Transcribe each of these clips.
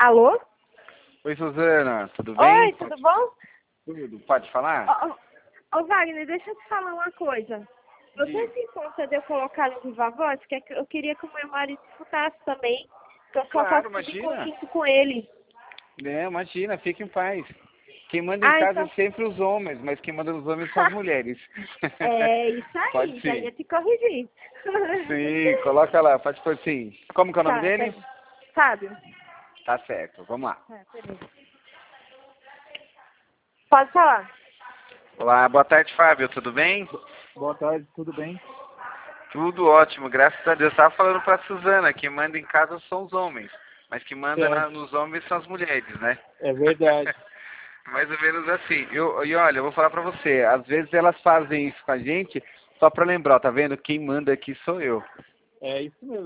Alô? Oi, Suzana, tudo bem? Oi, tudo bom? Tudo, pode falar? Ô, Wagner, deixa eu te falar uma coisa. Você se importa de eu colocar no Viva Voz? Que eu queria que o meu marido escutasse também. Que eu só Claro, faço tudo em imagina. conjunto com ele. Imagina, fique em paz. Quem manda em Ah, casa é então... sempre os homens, mas quem manda nos homens são as mulheres. É isso Pode aí, já sim. ia te corrigir. Sim, coloca lá, pode pôr sim. Como que é o nome Tá, dele? peraí. Fábio. Tá certo, vamos lá. Tá, peraí. Pode falar. Olá, boa tarde, Fábio, tudo bem? Boa tarde, tudo bem? Tudo ótimo, graças a Deus. Estava falando pra Suzana, quem manda em casa são os homens, mas quem manda Certo. nos homens são as mulheres, né? É verdade. Mais ou menos assim. E olha, eu vou falar pra você, às vezes elas fazem isso com a gente só pra lembrar, ó, tá vendo? Quem manda aqui sou eu. É isso mesmo.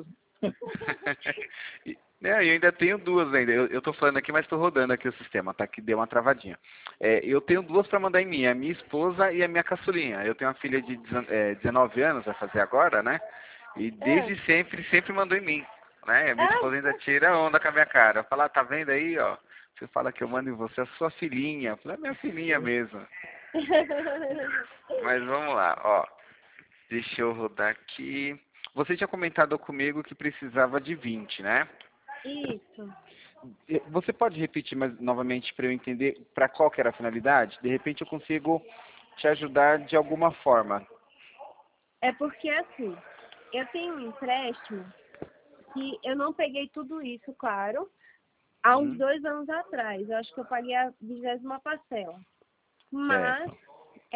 Eu ainda tenho duas ainda. Eu tô falando aqui, mas tô rodando aqui o sistema, tá? Que deu uma travadinha. Eu tenho duas pra mandar em mim, a minha esposa e a minha caçulinha. Eu tenho uma filha de 19 anos, vai fazer agora, né? E desde sempre mandou em mim, né? A minha esposa ainda tira onda com a minha cara. Fala, tá vendo aí, ó? Você fala que eu mando em você, a sua filhinha. Eu falei, é minha filhinha mesmo. Mas vamos lá, ó. Deixa eu rodar aqui. Você tinha comentado comigo que precisava de 20, né? Isso. Você pode repetir mais novamente para eu entender para qual que era a finalidade? De repente eu consigo te ajudar de alguma forma. É porque assim, eu tenho um empréstimo que eu não peguei tudo isso, claro, há uns 2 anos atrás. Eu acho que eu paguei a 20ª parcela. Mas, Certo.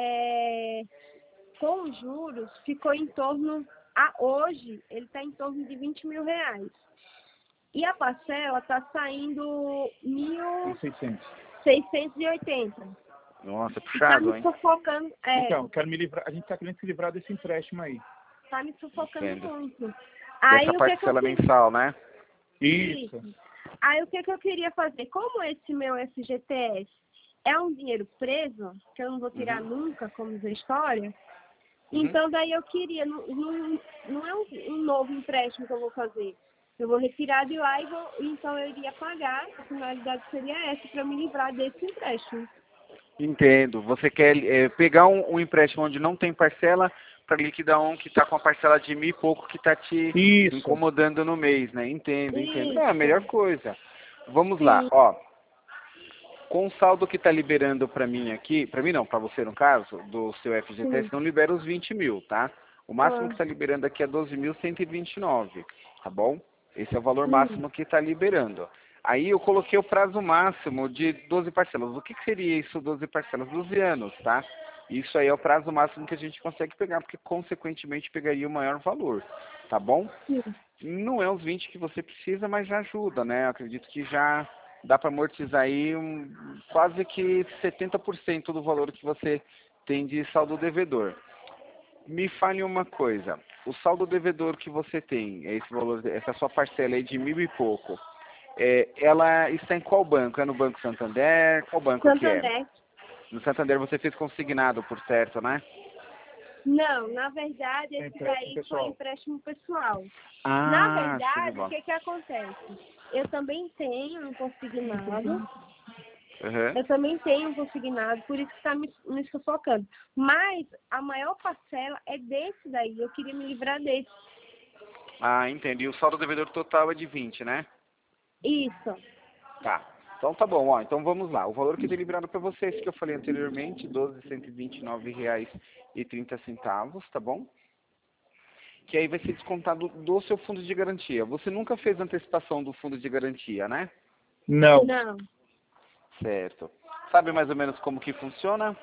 com os juros, ficou em torno, hoje, ele está em torno de R$ 20.000. E a parcela está saindo 600. 1.680. Nossa, E tá puxado, me hein? sufocando, Então, quero me livrar. A gente tá querendo se livrar desse empréstimo aí. tá me sufocando Entendo. muito. Dessa Aí o que eu parcela fiz? mensal, né? Isso. Aí o que eu queria fazer? Como esse meu FGTS é um dinheiro preso, que eu não vou tirar nunca, como diz a história, então daí eu queria, não é um novo empréstimo que eu vou fazer. Eu vou retirar de lá então eu iria pagar, a finalidade seria essa, para me livrar desse empréstimo. Entendo. Você quer pegar um empréstimo onde não tem parcela para liquidar um que está com a parcela de 1.000 e pouco que está te Isso. incomodando no mês, né? Entendo. Isso. É a melhor coisa. Vamos lá, Sim. ó. Com o saldo que está liberando para mim aqui, para mim não, para você no caso, do seu FGTS, Sim. não libera os 20 mil, tá? O máximo que está liberando aqui é 12.129, tá bom? Esse é o valor máximo que está liberando. Aí eu coloquei o prazo máximo de 12 parcelas. O que seria isso, 12 parcelas? 12 anos, tá? Isso aí é o prazo máximo que a gente consegue pegar, porque consequentemente pegaria o maior valor, tá bom? Sim. Não é os 20 que você precisa, mas já ajuda, né? Eu acredito que já dá para amortizar aí quase que 70% do valor que você tem de saldo devedor. Me fale uma coisa, o saldo devedor que você tem, esse valor, essa sua parcela aí de 1.000 e pouco, ela está em qual banco? É no Banco Santander? Qual banco que é? Santander. No Santander você fez consignado, por certo, né? Não, na verdade, esse daí foi empréstimo pessoal. Na Ah, show de verdade, o bola. que acontece? Eu também tenho um consignado, Uhum. por isso que está me sufocando. Mas a maior parcela é desse daí, eu queria me livrar desse. Ah, entendi. O saldo devedor total é de 20, né? Isso. Tá. Então tá bom, ó. Então vamos lá. O valor que tem liberado para você, esse que eu falei anteriormente, R$ 12.129,30, tá bom? Que aí vai ser descontado do seu fundo de garantia. Você nunca fez antecipação do fundo de garantia, né? Não. Não. Certo. Sabe mais ou menos como que funciona?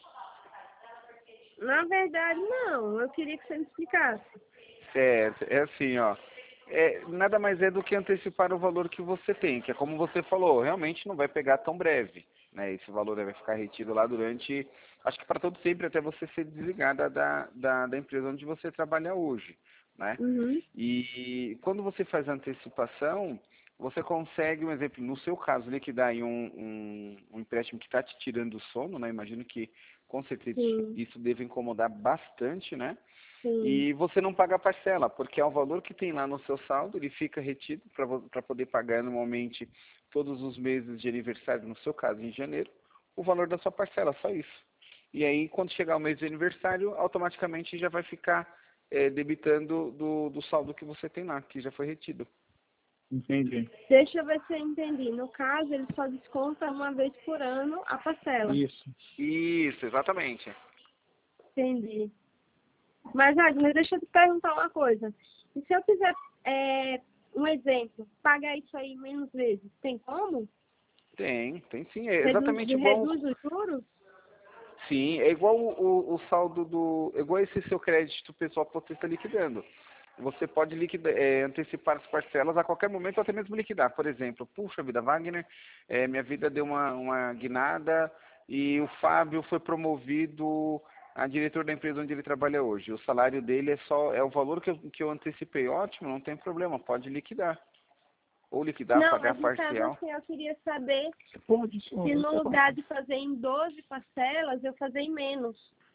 Na verdade, não. Eu queria que você me explicasse. Certo. É assim, ó. Nada mais é do que antecipar o valor que você tem, que é como você falou, realmente não vai pegar tão breve, né? Esse valor vai ficar retido lá durante, acho que para todo sempre, até você ser desligada da empresa onde você trabalha hoje, né? Uhum. E quando você faz a antecipação, você consegue, um exemplo, no seu caso, liquidar aí um empréstimo que está te tirando o sono, né? Imagino que com certeza Sim. isso deve incomodar bastante, né? Sim. E você não paga a parcela, porque é o valor que tem lá no seu saldo, ele fica retido para poder pagar normalmente todos os meses de aniversário, no seu caso, em janeiro, o valor da sua parcela, só isso. E aí, quando chegar o mês de aniversário, automaticamente já vai ficar debitando do saldo que você tem lá, que já foi retido. Entendi. Deixa eu ver se eu entendi. No caso, ele só desconta uma vez por ano a parcela. Isso. Isso, exatamente. Entendi. Mas, Agnes, deixa eu te perguntar uma coisa. E se eu quiser, um exemplo, pagar isso aí menos vezes, tem como? Tem sim. É exatamente igual. Reduz os juros? Sim, é igual o saldo igual esse seu crédito pessoal que você está liquidando. Você pode antecipar as parcelas a qualquer momento ou até mesmo liquidar. Por exemplo, puxa vida, Wagner, minha vida deu uma guinada e o Fábio foi promovido a diretor da empresa onde ele trabalha hoje. O salário dele é o valor que eu antecipei. Ótimo, não tem problema, pode liquidar. Ou liquidar, Não, pagar mas no caso parcial. assim, eu queria saber Pode, se no lugar de fazer em 12 parcelas, eu fazer em menos.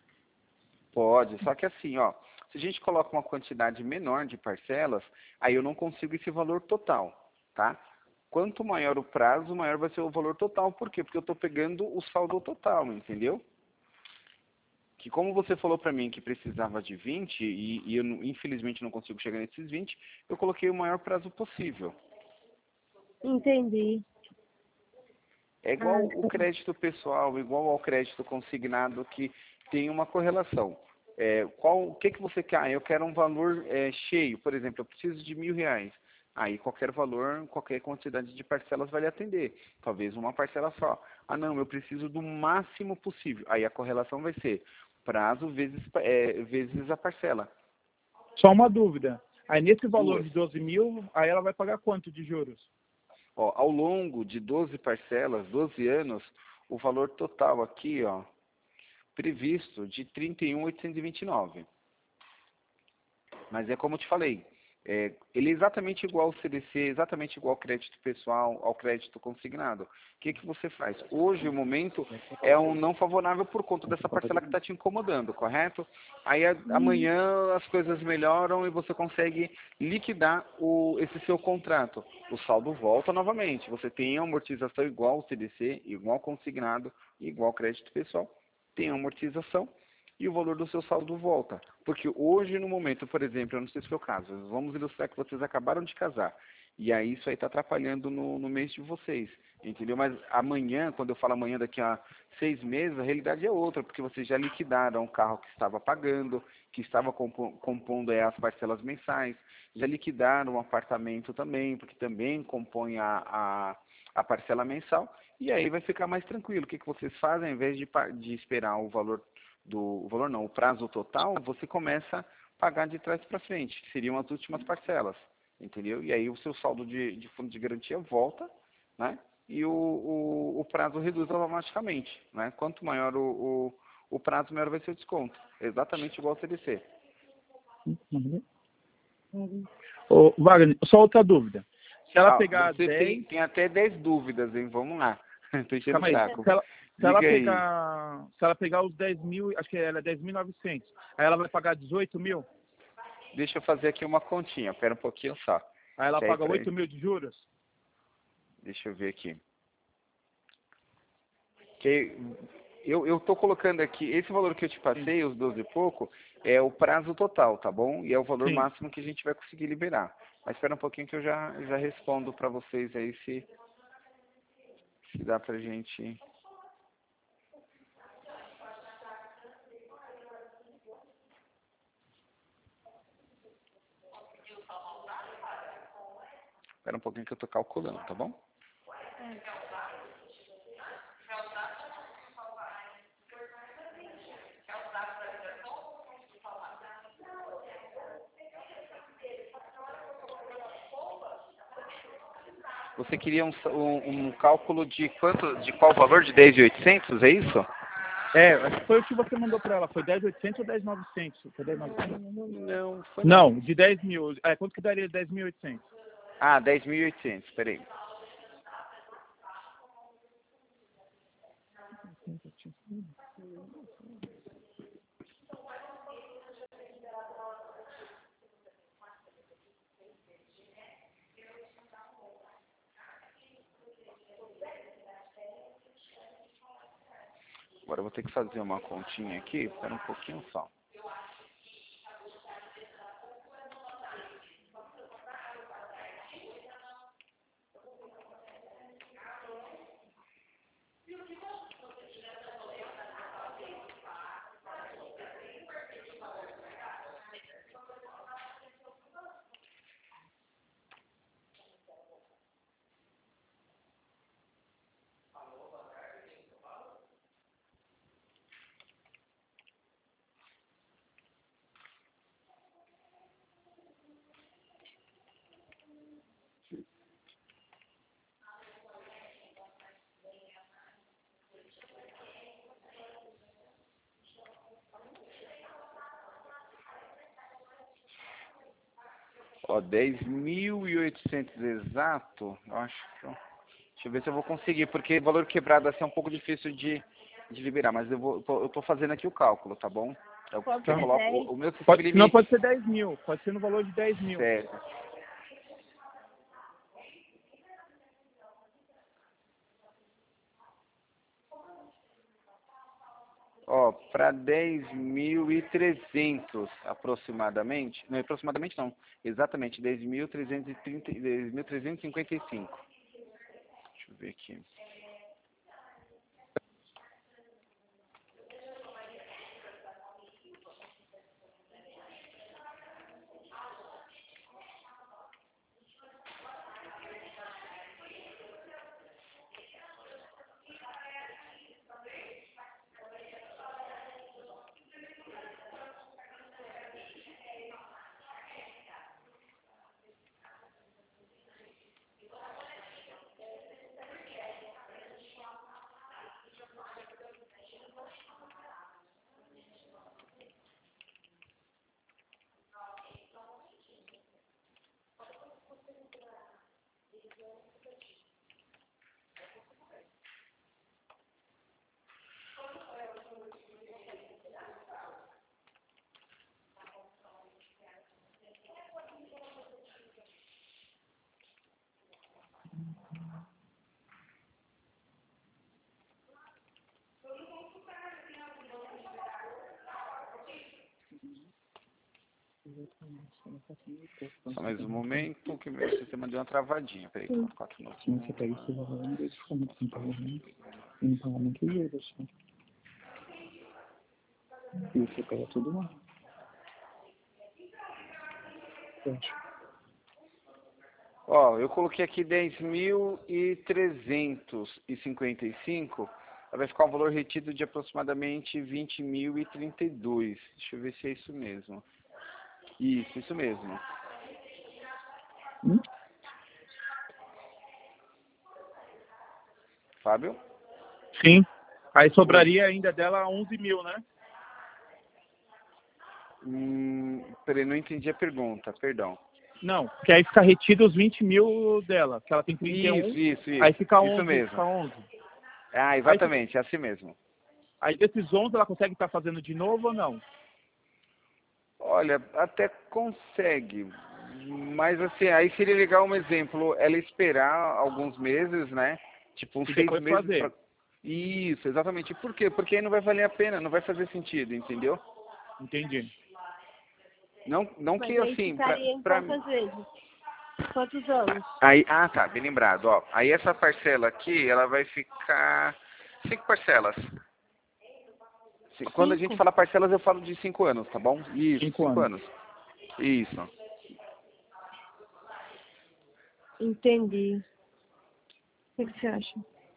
Pode, só que assim, ó, se a gente coloca uma quantidade menor de parcelas, aí eu não consigo esse valor total, tá? Quanto maior o prazo, maior vai ser o valor total. Por quê? Porque eu estou pegando o saldo total, entendeu? Que como você falou para mim que precisava de 20 e eu infelizmente não consigo chegar nesses 20, eu coloquei o maior prazo possível. Entendi. É igual o crédito pessoal, igual ao crédito consignado, que tem uma correlação. O que você quer? Ah, eu quero um valor cheio, por exemplo, eu preciso de R$ 1.000. Aí qualquer valor, qualquer quantidade de parcelas vai lhe atender. Talvez uma parcela só. Ah, não, eu preciso do máximo possível. Aí a correlação vai ser prazo vezes a parcela. Só uma dúvida. Aí nesse valor Duas. de 12 mil, aí ela vai pagar quanto de juros? Ó, ao longo de 12 parcelas, 12 anos, o valor total aqui, ó, previsto de 31.829. Mas é como eu te falei, ele é exatamente igual ao CDC, exatamente igual ao crédito pessoal, ao crédito consignado. O que você faz? Hoje o momento é um não favorável por conta dessa parcela que está te incomodando, correto? Aí amanhã as coisas melhoram e você consegue liquidar esse seu contrato. O saldo volta novamente. Você tem a amortização igual ao CDC, igual ao consignado, igual ao crédito pessoal. Tem a amortização e o valor do seu saldo volta. Porque hoje, no momento, por exemplo, eu não sei se foi o caso, vamos ilustrar que vocês acabaram de casar. E aí isso aí está atrapalhando no mês de vocês, entendeu? Mas amanhã, quando eu falo amanhã, daqui a 6 meses, a realidade é outra, porque vocês já liquidaram o carro que estava pagando, que estava compondo as parcelas mensais, já liquidaram o apartamento também, porque também compõe a parcela mensal, e aí vai ficar mais tranquilo. O que vocês fazem, ao invés de esperar o valor o prazo total, você começa a pagar de trás para frente, que seriam as últimas parcelas, entendeu? E aí o seu saldo de fundo de garantia volta, né? E o prazo reduz automaticamente, né? Quanto maior o prazo, maior vai ser o desconto. Exatamente igual ao CDC. Ô, Wagner, só outra dúvida. Se ela pegar você 10... tem até 10 dúvidas, hein? Vamos lá. Tô enchendo o Calma aí. saco. Se ela Diga aí. pegar os 10 mil, acho que ela é 10.900, aí ela vai pagar 18 mil? Deixa eu fazer aqui uma continha. Pera um pouquinho só. Aí ela Que aí paga 8 mil de juros? Deixa eu ver aqui. Que eu estou colocando aqui, esse valor que eu te passei, os 12 e pouco, é o prazo total, tá bom? E é o valor Sim. máximo que a gente vai conseguir liberar. Mas espera um pouquinho que eu já respondo para vocês aí se dá pra gente... Espera um pouquinho que eu estou calculando, tá bom? Você queria um cálculo de quanto, de qual valor? De 10.800, é isso? Acho que foi o que você mandou para ela. Foi 10.800 ou 10.900? Foi 10.900? Não, foi Não, de 10 mil. Quanto que daria 10.800? Ah, 10.800, peraí. Agora eu vou ter que fazer uma continha aqui, espera um pouquinho só. Ó, 10.800 exato, eu acho que... Deixa eu ver se eu vou conseguir, porque valor quebrado assim é um pouco difícil de liberar, mas eu tô fazendo aqui o cálculo, tá bom? Eu coloco o meu sistema limite. Não, pode ser 10 mil, pode ser no valor de 10 mil. Certo. Ó, para 10.300 aproximadamente, não, aproximadamente não, exatamente, 10.355. Deixa eu ver aqui. Só mais um momento, que meu sistema deu uma travadinha. Peraí, 4 minutos. Você pega esse valor em vez de ficar muito sem pagamento, e no pagamento de euros, só. E você pega tudo lá. Ó, eu coloquei aqui 10.355. Vai ficar um valor retido de aproximadamente 20.032. Deixa eu ver se é isso mesmo. Isso mesmo. Fábio? Sim. Aí sobraria ainda dela 11 mil, né? Peraí, não entendi a pergunta, perdão. Não, que aí fica retido os 20 mil dela, que ela tem 31. Isso. Aí fica 11, isso mesmo. fica 11. Ah, exatamente, é assim mesmo. Aí desses 11 ela consegue estar fazendo de novo ou não? Olha, até consegue, mas assim, aí seria legal um exemplo, ela esperar alguns meses, né? Tipo, uns 6 meses. Fazer. Isso, exatamente. Por quê? Porque aí não vai valer a pena, não vai fazer sentido, entendeu? Entendi. Não Mas que aí assim, ficaria em quantas vezes? Quantos anos? Aí, tá, bem lembrado, ó. Aí essa parcela aqui, ela vai ficar 5 parcelas. Quando a gente fala parcelas, eu falo de 5 anos, tá bom? Isso, 5 anos. Isso. Entendi. O que você acha?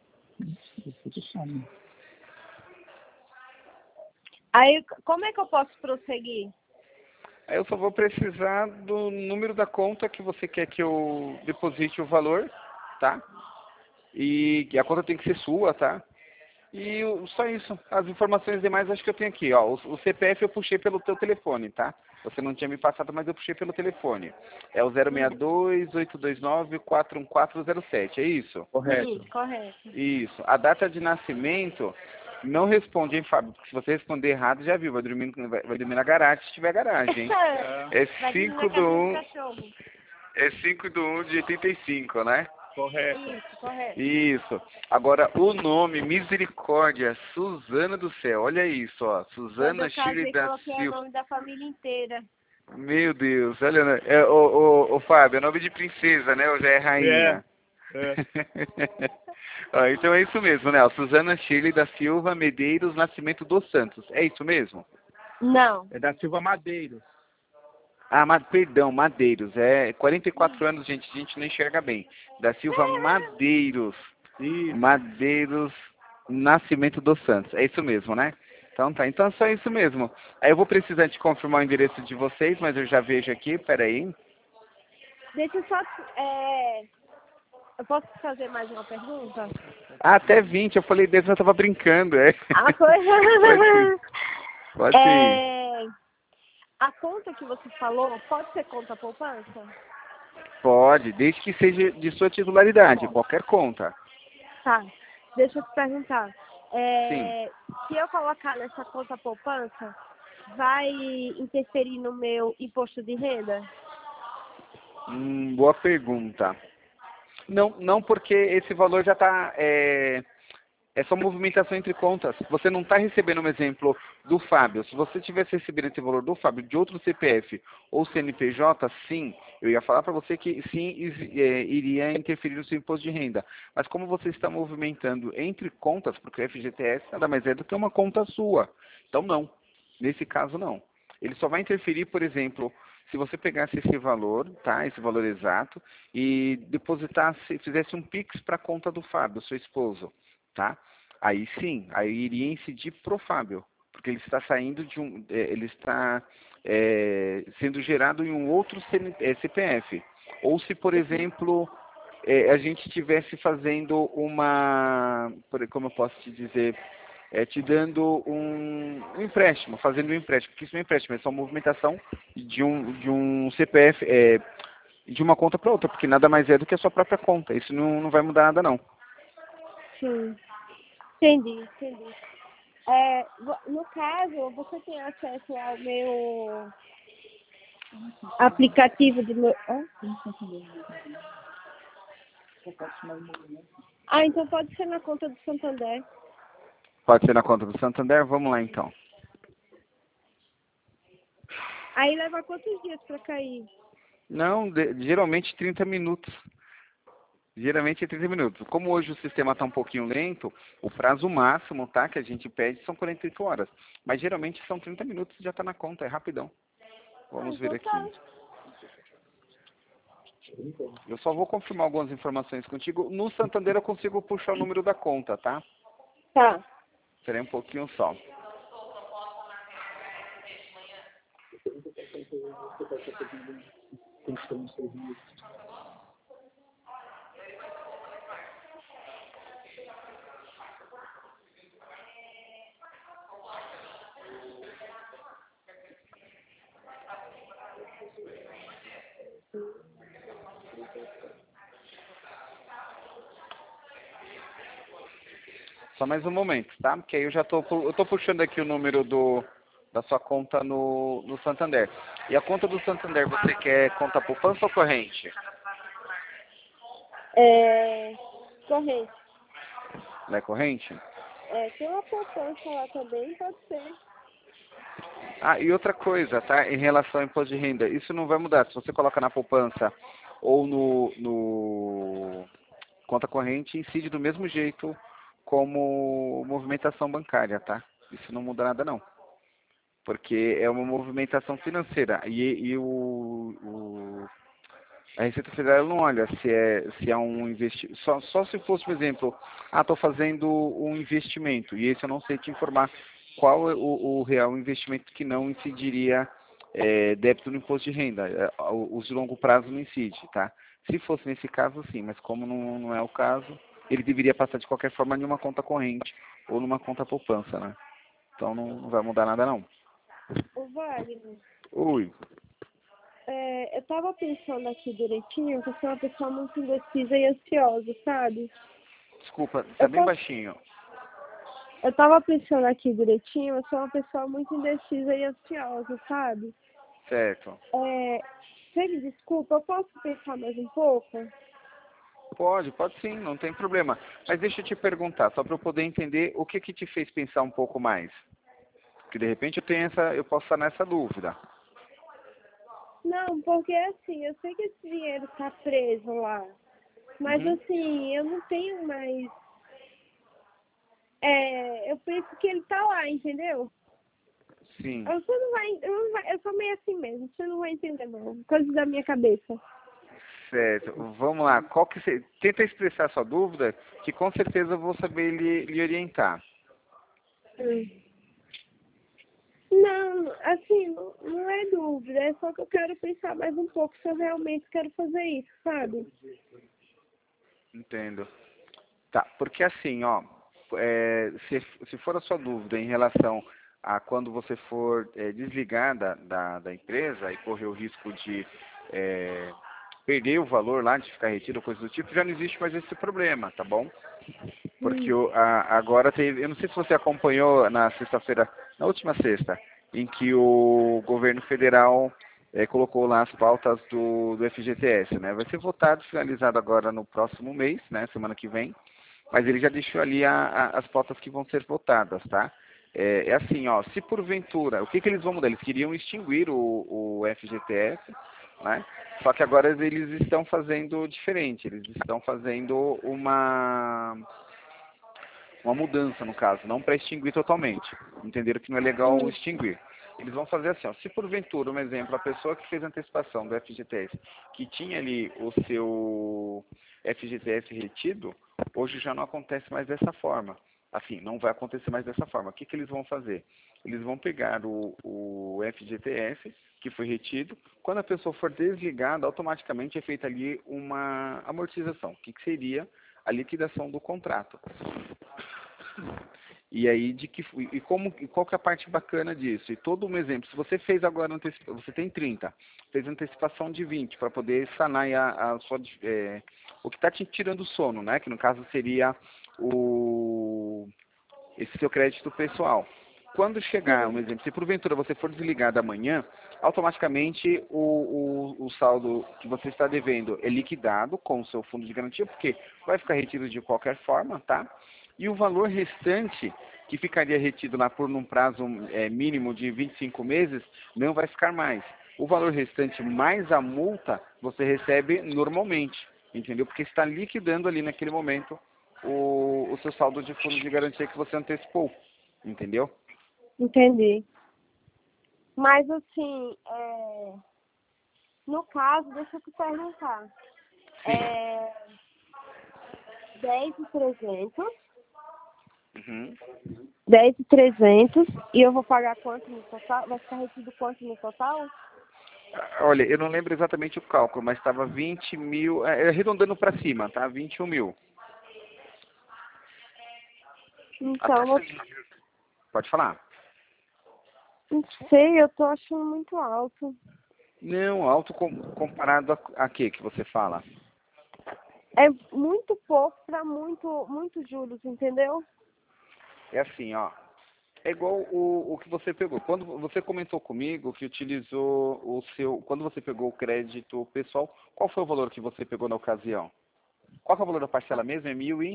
Aí, como é que eu posso prosseguir? Aí eu só vou precisar do número da conta que você quer que eu deposite o valor, tá? E a conta tem que ser sua, tá? E só isso. As informações demais acho que eu tenho aqui, ó. O CPF eu puxei pelo teu telefone, tá? Você não tinha me passado, mas eu puxei pelo telefone. É o 062-829-41407, é isso? Correto. Sim, correto. Isso. A data de nascimento, não responde, hein, Fábio? Porque se você responder errado, já viu, vai dormir na garagem, se tiver garagem, hein? É Vai dormir 5 na do casinha do 1, cachorro. é 5 do 1 de 85, né? Correto. Isso, correto. Isso. Agora, o nome, misericórdia, Suzana do céu, olha isso, ó. Quando Suzana eu Shirley casei, da coloquei o Silva. nome da família inteira. Meu Deus, olha, né? Ô, Fábio, é nome de princesa, né? Ou já é É. rainha? É. Ó, então é isso mesmo, né? Ó, Suzana Shirley da Silva Medeiros Nascimento dos Santos. É isso mesmo? Não. É da Silva Madeiros. Ah, perdão, Madeiros. É 44 anos, gente. A gente não enxerga bem. Da Silva Madeiros. Isso. Madeiros Nascimento dos Santos. É isso mesmo, né? Então tá. Então é só isso mesmo. Aí eu vou precisar de confirmar o endereço de vocês, mas eu já vejo aqui. Peraí. Deixa eu só... Eu posso fazer mais uma pergunta? Ah, até 20. Eu falei desde que eu tava brincando. É. A coisa... Pode ir. A conta que você falou pode ser conta poupança? Pode, desde que seja de sua titularidade, qualquer conta. Tá. Deixa eu te perguntar. Sim. Se eu colocar nessa conta poupança, vai interferir no meu imposto de renda? Boa pergunta. Não, não, porque esse valor já está. É só movimentação entre contas. Você não está recebendo um exemplo do Fábio. Se você tivesse recebido esse valor do Fábio de outro CPF ou CNPJ, sim, eu ia falar para você que sim, iria interferir no seu imposto de renda. Mas como você está movimentando entre contas, porque o FGTS nada mais é do que uma conta sua. Então não. Nesse caso não. Ele só vai interferir, por exemplo, se você pegasse esse valor, tá? Esse valor exato, e depositasse, fizesse um Pix para a conta do Fábio, seu esposo, tá? Aí sim, aí iria incidir pro Fábio, porque ele está saindo de ele está sendo gerado em um outro CPF. Ou se, por exemplo, a gente estivesse fazendo como eu posso te dizer, te dando um empréstimo, fazendo um empréstimo, porque isso não é empréstimo, é só movimentação de um CPF, de uma conta para outra, porque nada mais é do que a sua própria conta. Isso não vai mudar nada, não. Sim. Entendi. No caso, você tem acesso ao meu aplicativo de... Então pode ser na conta do Santander. Pode ser na conta do Santander? Vamos lá, então. Aí leva quantos dias para cair? Não, geralmente 30 minutos. Geralmente é 30 minutos. Como hoje o sistema está um pouquinho lento, o prazo máximo, tá, que a gente pede são 48 horas. Mas geralmente são 30 minutos e já está na conta, é rapidão. Vamos ver Então aqui. tá. Eu só vou confirmar algumas informações contigo. No Santander eu consigo puxar o número da conta, tá? Tá. Esperei um pouquinho só. Só mais um momento, tá? Porque aí eu tô puxando aqui o número da sua conta no Santander. E a conta do Santander, você quer conta poupança ou corrente? Corrente. Não é corrente? Tem uma poupança lá também, pode ser. Ah, e outra coisa, tá? Em relação ao imposto de renda, isso não vai mudar. Se você coloca na poupança ou no conta corrente, incide do mesmo jeito como movimentação bancária, tá? Isso não muda nada, não. Porque é uma movimentação financeira. E a Receita Federal não olha se é um investimento. Só se fosse, por exemplo, estou fazendo um investimento, e esse eu não sei te informar qual é o real investimento que não incidiria débito no imposto de renda. Os de longo prazo não incide, tá? Se fosse nesse caso, sim, mas como não é o caso, ele deveria passar de qualquer forma em uma conta corrente ou numa conta poupança, né? Então não vai mudar nada, não. Ô, Wagner, Ui, eu tava pensando aqui direitinho que eu sou uma pessoa muito indecisa e ansiosa, sabe? desculpa, tá Eu, bem posso- baixinho. eu tava pensando aqui direitinho, eu sou uma pessoa muito indecisa e ansiosa, sabe? Certo. Você me desculpa, eu posso pensar mais um pouco? Pode sim, não tem problema. Mas deixa eu te perguntar, só para eu poder entender o que te fez pensar um pouco mais. Porque de repente eu posso estar nessa dúvida. Não, porque assim, eu sei que esse dinheiro tá preso lá. Mas Uhum. assim, eu não tenho mais. Eu penso que ele tá lá, entendeu? Sim, Você não vai, eu sou meio assim mesmo, você não vai entender não. Coisas da minha cabeça. certo. Vamos lá. Tenta expressar sua dúvida, que com certeza eu vou saber lhe orientar. Hum. Não, assim, não é dúvida, é só que eu quero pensar mais um pouco se eu realmente quero fazer isso, sabe? Entendo. Tá, porque assim, ó, se for a sua dúvida em relação a quando você for desligar da empresa e correr o risco de perder o valor lá, de ficar retido, coisa do tipo, já não existe mais esse problema, tá bom? Porque agora teve, eu não sei se você acompanhou na sexta-feira, na última sexta, em que o governo federal colocou lá as pautas do FGTS, né? Vai ser votado, finalizado agora no próximo mês, né? Semana que vem. Mas ele já deixou ali as pautas que vão ser votadas, tá? É assim, ó, se porventura, o que eles vão mudar? Eles queriam extinguir o FGTS, né? Só que agora eles estão fazendo diferente, eles estão fazendo uma mudança no caso, não para extinguir totalmente. Entenderam que não é legal extinguir. Eles vão fazer assim, ó, se porventura, um exemplo, a pessoa que fez antecipação do FGTS, que tinha ali o seu FGTS retido, hoje já não acontece mais dessa forma. Assim, não vai acontecer mais dessa forma. O que eles vão fazer? Eles vão pegar o FGTS, que foi retido, quando a pessoa for desligada, automaticamente é feita ali uma amortização, que seria a liquidação do contrato. E aí qual que é a parte bacana disso? E todo um exemplo, se você fez agora você tem 30, fez antecipação de 20 para poder sanar aí a sua o que está te tirando o sono, né? Que no caso seria esse seu crédito pessoal. Quando chegar, um exemplo, se porventura você for desligado amanhã, automaticamente o saldo que você está devendo é liquidado com o seu fundo de garantia, porque vai ficar retido de qualquer forma, tá? E o valor restante, que ficaria retido lá por um prazo mínimo de 25 meses, não vai ficar mais. O valor restante mais a multa, você recebe normalmente, entendeu? Porque está liquidando ali naquele momento o seu saldo de fundo de garantia que você antecipou, entendeu? Entendi. Mas assim, no caso, deixa eu te perguntar. É 10.300, Uhum. 10.300 e eu vou pagar quanto no total? Vai ficar retido quanto no total? Olha, eu não lembro exatamente o cálculo, mas estava 20 mil, arredondando para cima, tá? 21 mil. Até Então, pode falar. não sei, eu tô achando muito alto. Não, alto comparado a quê que você fala? É muito pouco para muitos juros, entendeu? É assim, ó. É igual o que você pegou. Quando você comentou comigo que utilizou quando você pegou o crédito pessoal, qual foi o valor que você pegou na ocasião? Qual que é o valor da parcela mesmo? É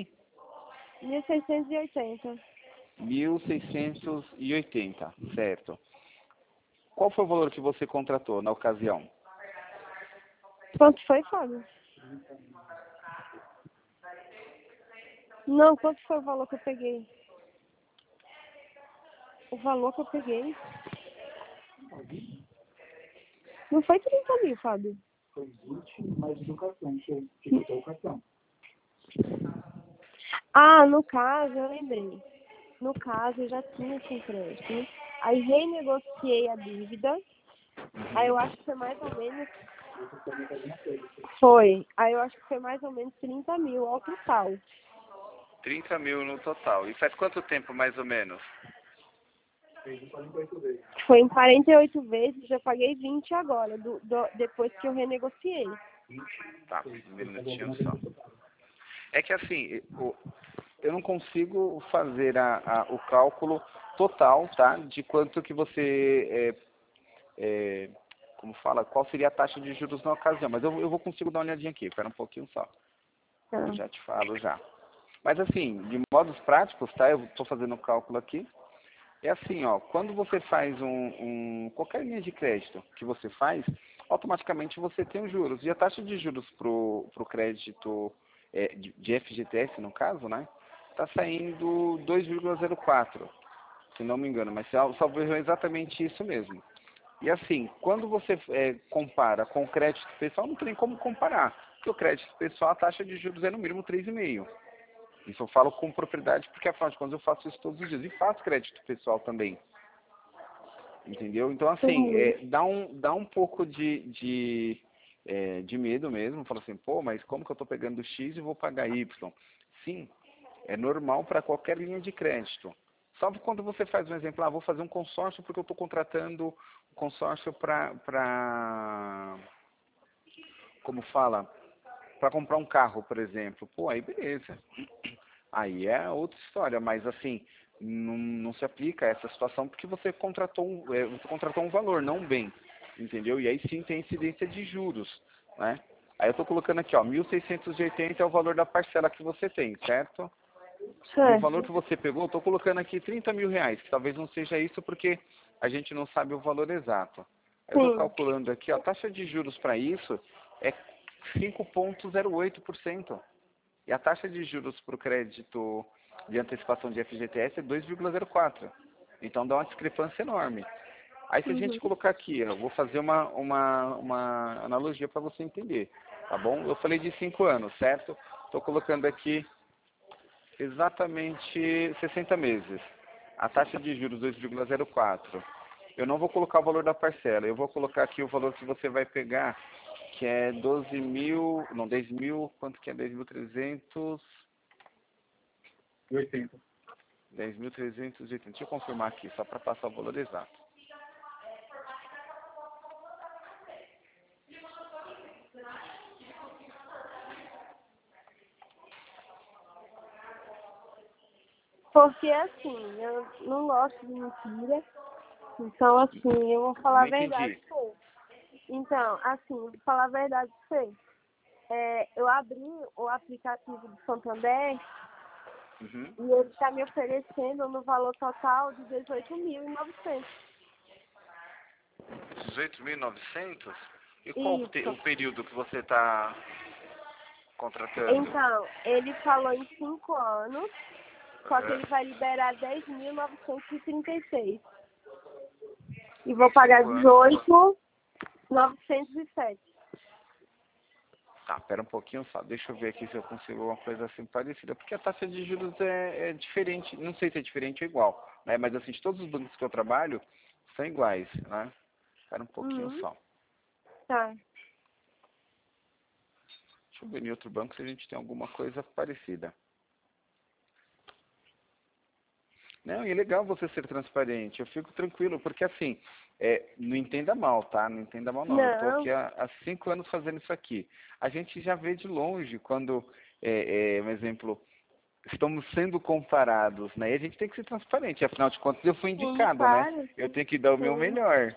1.680. 1.680, certo. Qual foi o valor que você contratou na ocasião? Quanto foi, Fábio? Não, quanto foi o valor que eu peguei? O valor que eu peguei? Não foi 30 mil, Fábio. Foi 20 mais educação, que botou o cartão. Ah, no caso, eu lembrei. No caso, eu já tinha esse empréstimo. Aí renegociei a dívida. Aí eu acho que foi mais ou menos. Foi. Aí eu acho que foi mais ou menos 30 mil ao total. 30 mil no total. E faz quanto tempo, mais ou menos? Fez em 48 vezes. Foi em 48 vezes, já paguei 20 agora, depois que eu renegociei. Tá, um minutinho só. É que assim, eu não consigo fazer o cálculo total, tá? De quanto que você, como fala, qual seria a taxa de juros na ocasião. Mas eu vou consigo dar uma olhadinha aqui, espera um pouquinho só. Eu já te falo já. Mas assim, de modos práticos, tá? Eu estou fazendo o cálculo aqui. É assim, ó, quando você faz qualquer linha de crédito que você faz, automaticamente você tem os juros. E a taxa de juros pro crédito de FGTS, no caso, né? Está saindo 2,04, se não me engano, mas salvo erro é exatamente isso mesmo. E assim, quando você compara com o crédito pessoal, não tem como comparar. Porque o crédito pessoal, a taxa de juros é no mínimo 3,5. Isso eu falo com propriedade porque, afinal de contas, eu faço isso todos os dias. E faço crédito pessoal também. Entendeu? Então, assim, dá um pouco de medo mesmo. Fala assim, pô, mas como que eu estou pegando X e vou pagar Y? Sim, é normal para qualquer linha de crédito. Salvo quando você faz um exemplo, vou fazer um consórcio porque eu estou contratando um consórcio como fala, para comprar um carro, por exemplo. Pô, aí beleza. Aí é outra história, mas assim, não se aplica a essa situação porque você contratou um valor, não um bem, entendeu? E aí sim tem incidência de juros, né? Aí eu estou colocando aqui, ó, 1.680 é o valor da parcela que você tem, certo? E o valor que você pegou, eu estou colocando aqui 30 mil reais, que talvez não seja isso porque a gente não sabe o valor exato. Eu estou calculando aqui, ó, a taxa de juros para isso é 5,08%. E a taxa de juros para o crédito de antecipação de FGTS é 2,04. Então dá uma discrepância enorme. Aí se a gente colocar aqui, eu vou fazer uma analogia para você entender, tá bom? Eu falei de 5 anos, certo? Estou colocando aqui exatamente 60 meses. A taxa de juros 2,04. Eu não vou colocar o valor da parcela, eu vou colocar aqui o valor que você vai pegar, que é 12 mil, não, 10 mil, quanto que é 10.300? 80. 10.380. Deixa eu confirmar aqui, só para passar o valor exato. Porque assim, eu não gosto de mentira. Então, assim, eu vou falar a Não verdade entendi. pra você. Então, assim, eu vou falar a verdade pra você. Eu abri o aplicativo do Santander Uhum. e ele está me oferecendo no valor total de 18.900. 18.900? E qual Isso. o período que você está contratando? Então, ele falou em 5 anos, só que ele vai liberar 10.936. E vou pagar 5 anos. 18.907. Tá, pera um pouquinho só. Deixa eu ver aqui se eu consigo uma coisa assim parecida. Porque a taxa de juros é diferente. Não sei se é diferente ou igual, né? Mas assim, de todos os bancos que eu trabalho, são iguais, né? Pera um pouquinho só. Tá. Deixa eu ver em outro banco se a gente tem alguma coisa parecida. Não, e é legal você ser transparente. Eu fico tranquilo, porque assim, não entenda mal, tá? Não entenda mal, não. Eu estou aqui há 5 anos fazendo isso aqui. A gente já vê de longe quando, um exemplo, estamos sendo comparados, né? E a gente tem que ser transparente. Afinal de contas, eu fui Sim, indicado, né? claro. Eu tenho que dar o meu melhor.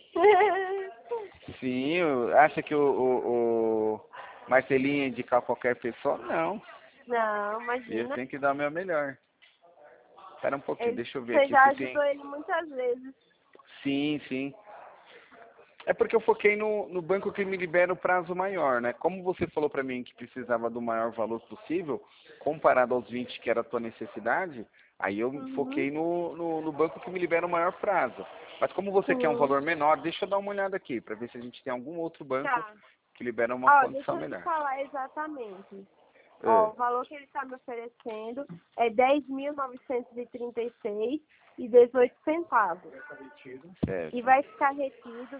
Sim, acha que o Marcelinho ia indicar qualquer pessoa? Não. Não, E eu imagina. tenho que dar o meu melhor. Espera um pouquinho, deixa eu ver Você aqui já se tem. ajudou ele muitas vezes. Sim, sim. É porque eu foquei no banco que me libera o prazo maior, né? Como você falou para mim que precisava do maior valor possível, comparado aos 20 que era a tua necessidade, aí eu foquei no banco que me libera o maior prazo. Mas como você quer um valor menor, deixa eu dar uma olhada aqui, para ver se a gente tem algum outro banco Tá. que libera uma Ó, deixa condição eu te melhor. falar exatamente. Ó, o valor que ele está me oferecendo é 10.936 e 18 centavos. Certo. E vai ficar retido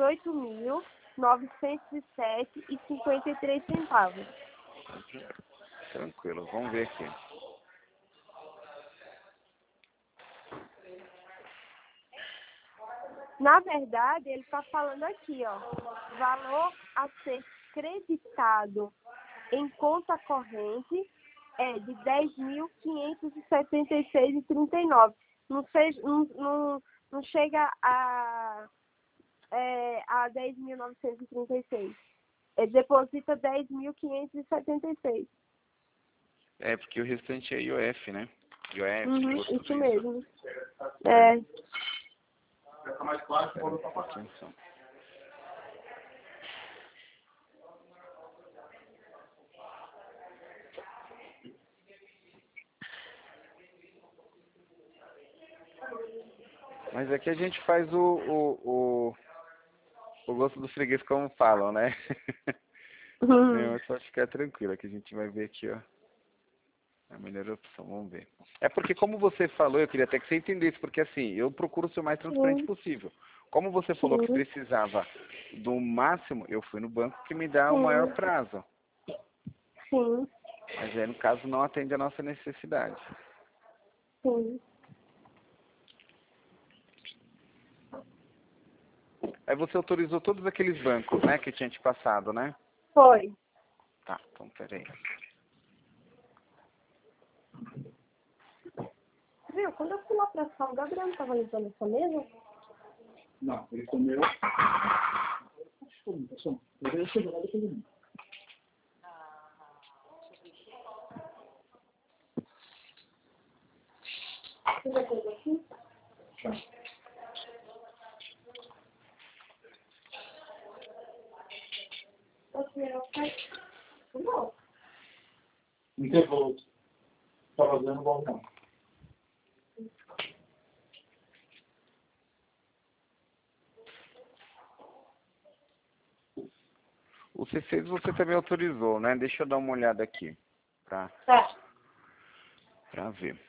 18.907 e 53 centavos. Tranquilo, vamos ver aqui. Na verdade, ele está falando aqui, ó, valor a ser creditado em conta corrente é de 10.576,39. Não chega a 10.936. Ele deposita 10.576. É, porque o restante é IOF, né? IOF, Isso mesmo. É. Fica mais fácil quando eu pagar. Atenção. Mas aqui a gente faz o gosto do freguês, como falam, né? Não, é só ficar tranquilo, que a gente vai ver aqui, ó. A melhor opção, vamos ver. É porque, como você falou, eu queria até que você entendesse, porque assim, eu procuro ser o mais transparente possível. Como você falou que precisava do máximo, eu fui no banco que me dá o maior prazo. Sim, Mas aí, no caso, não atende a nossa necessidade. sim. Aí você autorizou todos aqueles bancos, né, que eu tinha te passado, né? Foi. Tá, então peraí. Viu, quando eu fui lá pra sala, o Gabriel não tava limpando essa mesa? Não, ele comeu. Acho que foi, pessoal. Eu vou chegar lá depois do mundo. Você já pegou aqui? Não. Não tem volta. Tá fazendo bom, não. O C6 você também autorizou, né? Deixa eu dar uma olhada aqui, pra ver.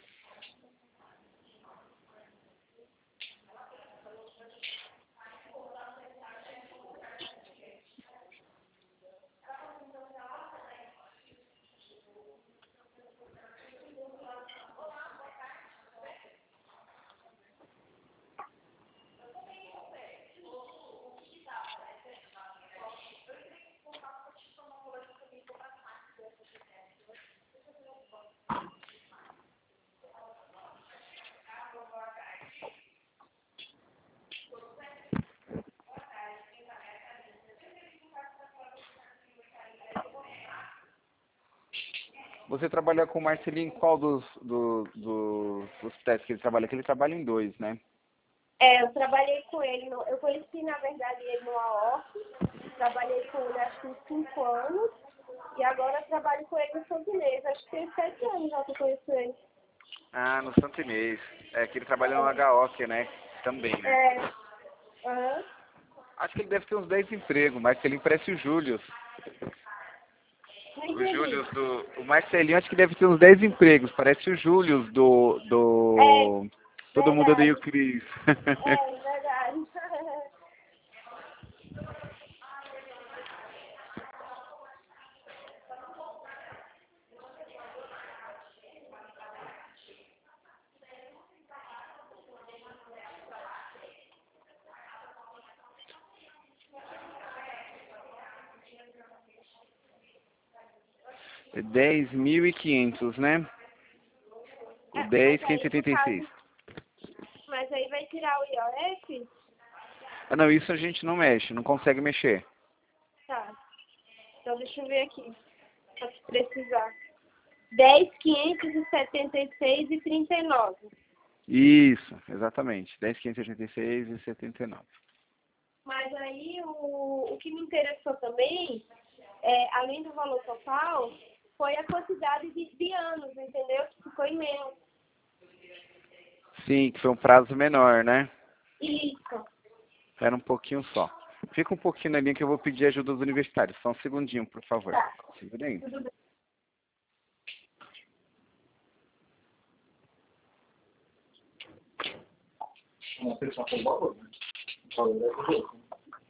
Você trabalha com o Marcelinho em qual dos testes que ele trabalha? Que ele trabalha em 2, né? É, eu trabalhei com ele, eu conheci, na verdade, ele no AOC, trabalhei com ele acho que uns 5 anos, e agora eu trabalho com ele no Santinês, acho que tem 7 anos já que eu conheço ele. Ah, no Santo Inês. É que ele trabalha no HOC, né? Também, né? É, aham. Acho que ele deve ter uns 10 empregos. Marcelinho parece o Júlio. Não O entendi. Júlio O Marcelinho acho que deve ter uns 10 empregos. Parece o Júlio É, Todo mundo odeia o verdade. Cris. É, verdade. É 10.500, né? O É, 10.586. mas aí vai tirar o IOF? Ah, não, isso a gente não mexe, não consegue mexer. Tá. Então deixa eu ver aqui. Pra precisar. 10.576,39. Isso, exatamente. 10.586,79. Mas aí o que me interessou também, além do valor total, foi a quantidade de anos, entendeu? Que ficou imenso. Sim, que foi um prazo menor, né? Isso. Era um pouquinho só. Fica um pouquinho na linha que eu vou pedir ajuda dos universitários. Só um segundinho, por favor. Tá. Segura aí. Tudo bem. Vamos pensar com o valor, né? O valor é o jogo.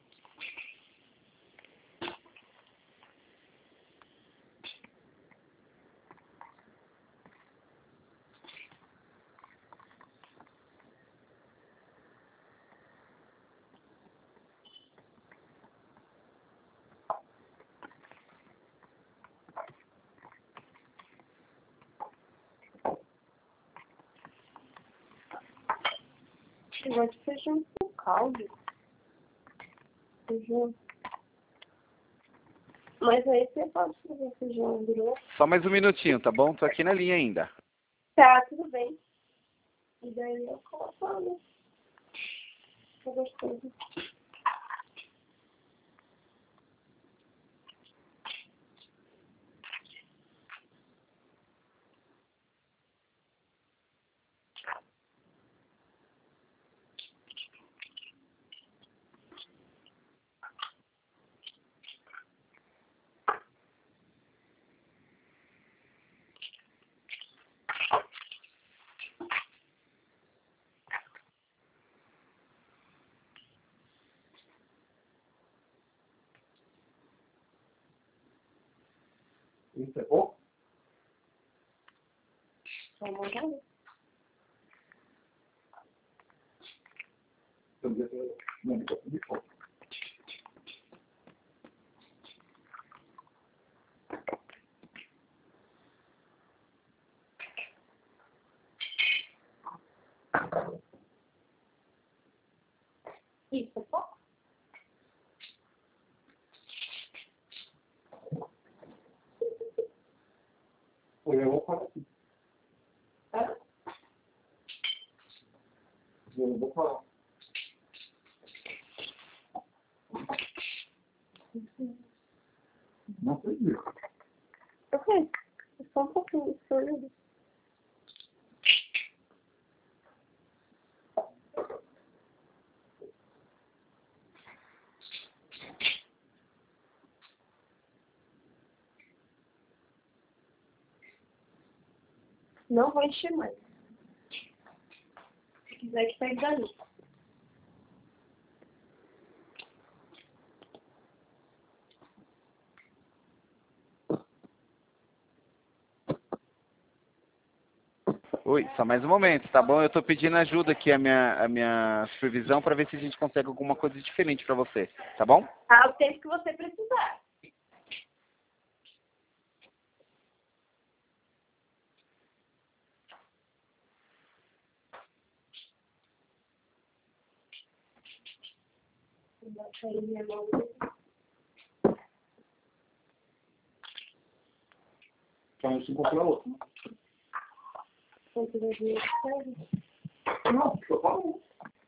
Eu gosto de feijão com caldo. Feijão. Mas aí você pode fazer feijão grosso. Só mais um minutinho, tá bom? Tô aqui na linha ainda. Tá, tudo bem. E daí eu coloco água. Tá gostoso. Isso é bom? Vamos lá. Não, de fora. Isso, pouco? Eu vou falar aqui. Hã? Eu vou falar. Não sei disso. Ok. Só um pouquinho, sólido. Não vou encher mais. Se quiser que pegue dali. Oi, só mais um momento, tá bom? Eu tô pedindo ajuda aqui a minha supervisão para ver se a gente consegue alguma coisa diferente para você, tá bom? Ah, o tempo que você precisar. Bota aí minha mão. Então, se encontrar outro. Quanto de dinheiro serve? Não, eu falo.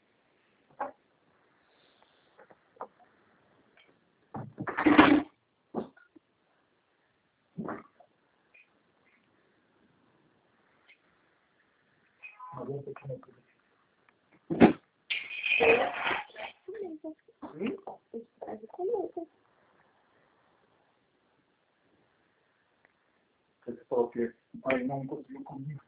Você falou que aí não conseguiu comigo.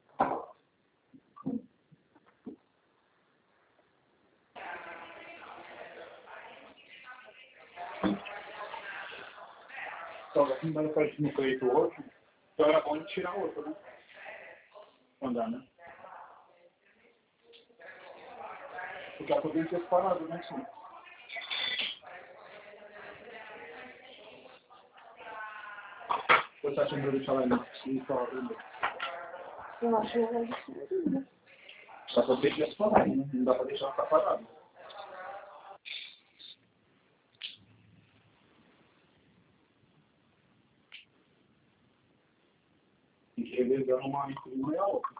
Só assim, mas eu no crédito outro, então era bom de tirar outro, né? Andar, né? Porque a poder ter parado, né, sim. Você acha melhor deixar lá e falar primeiro? Eu acho que ela é Só pra ter que parar, né? Não dá pra deixar ela ficar parada. Tem que revezar uma entre uma e a outra.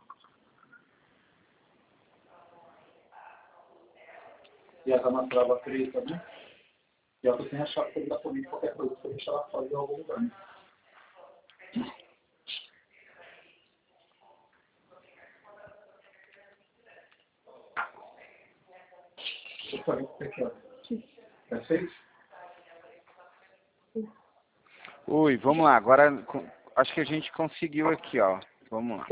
E ela tá na trava preta, né? E ela tem a chave pra dar comigo qualquer coisa pra deixar ela fazer em algum lugar, né? Eu falei que você quer. É 6? Oi, vamos lá. Agora acho que a gente conseguiu aqui, ó. Vamos lá.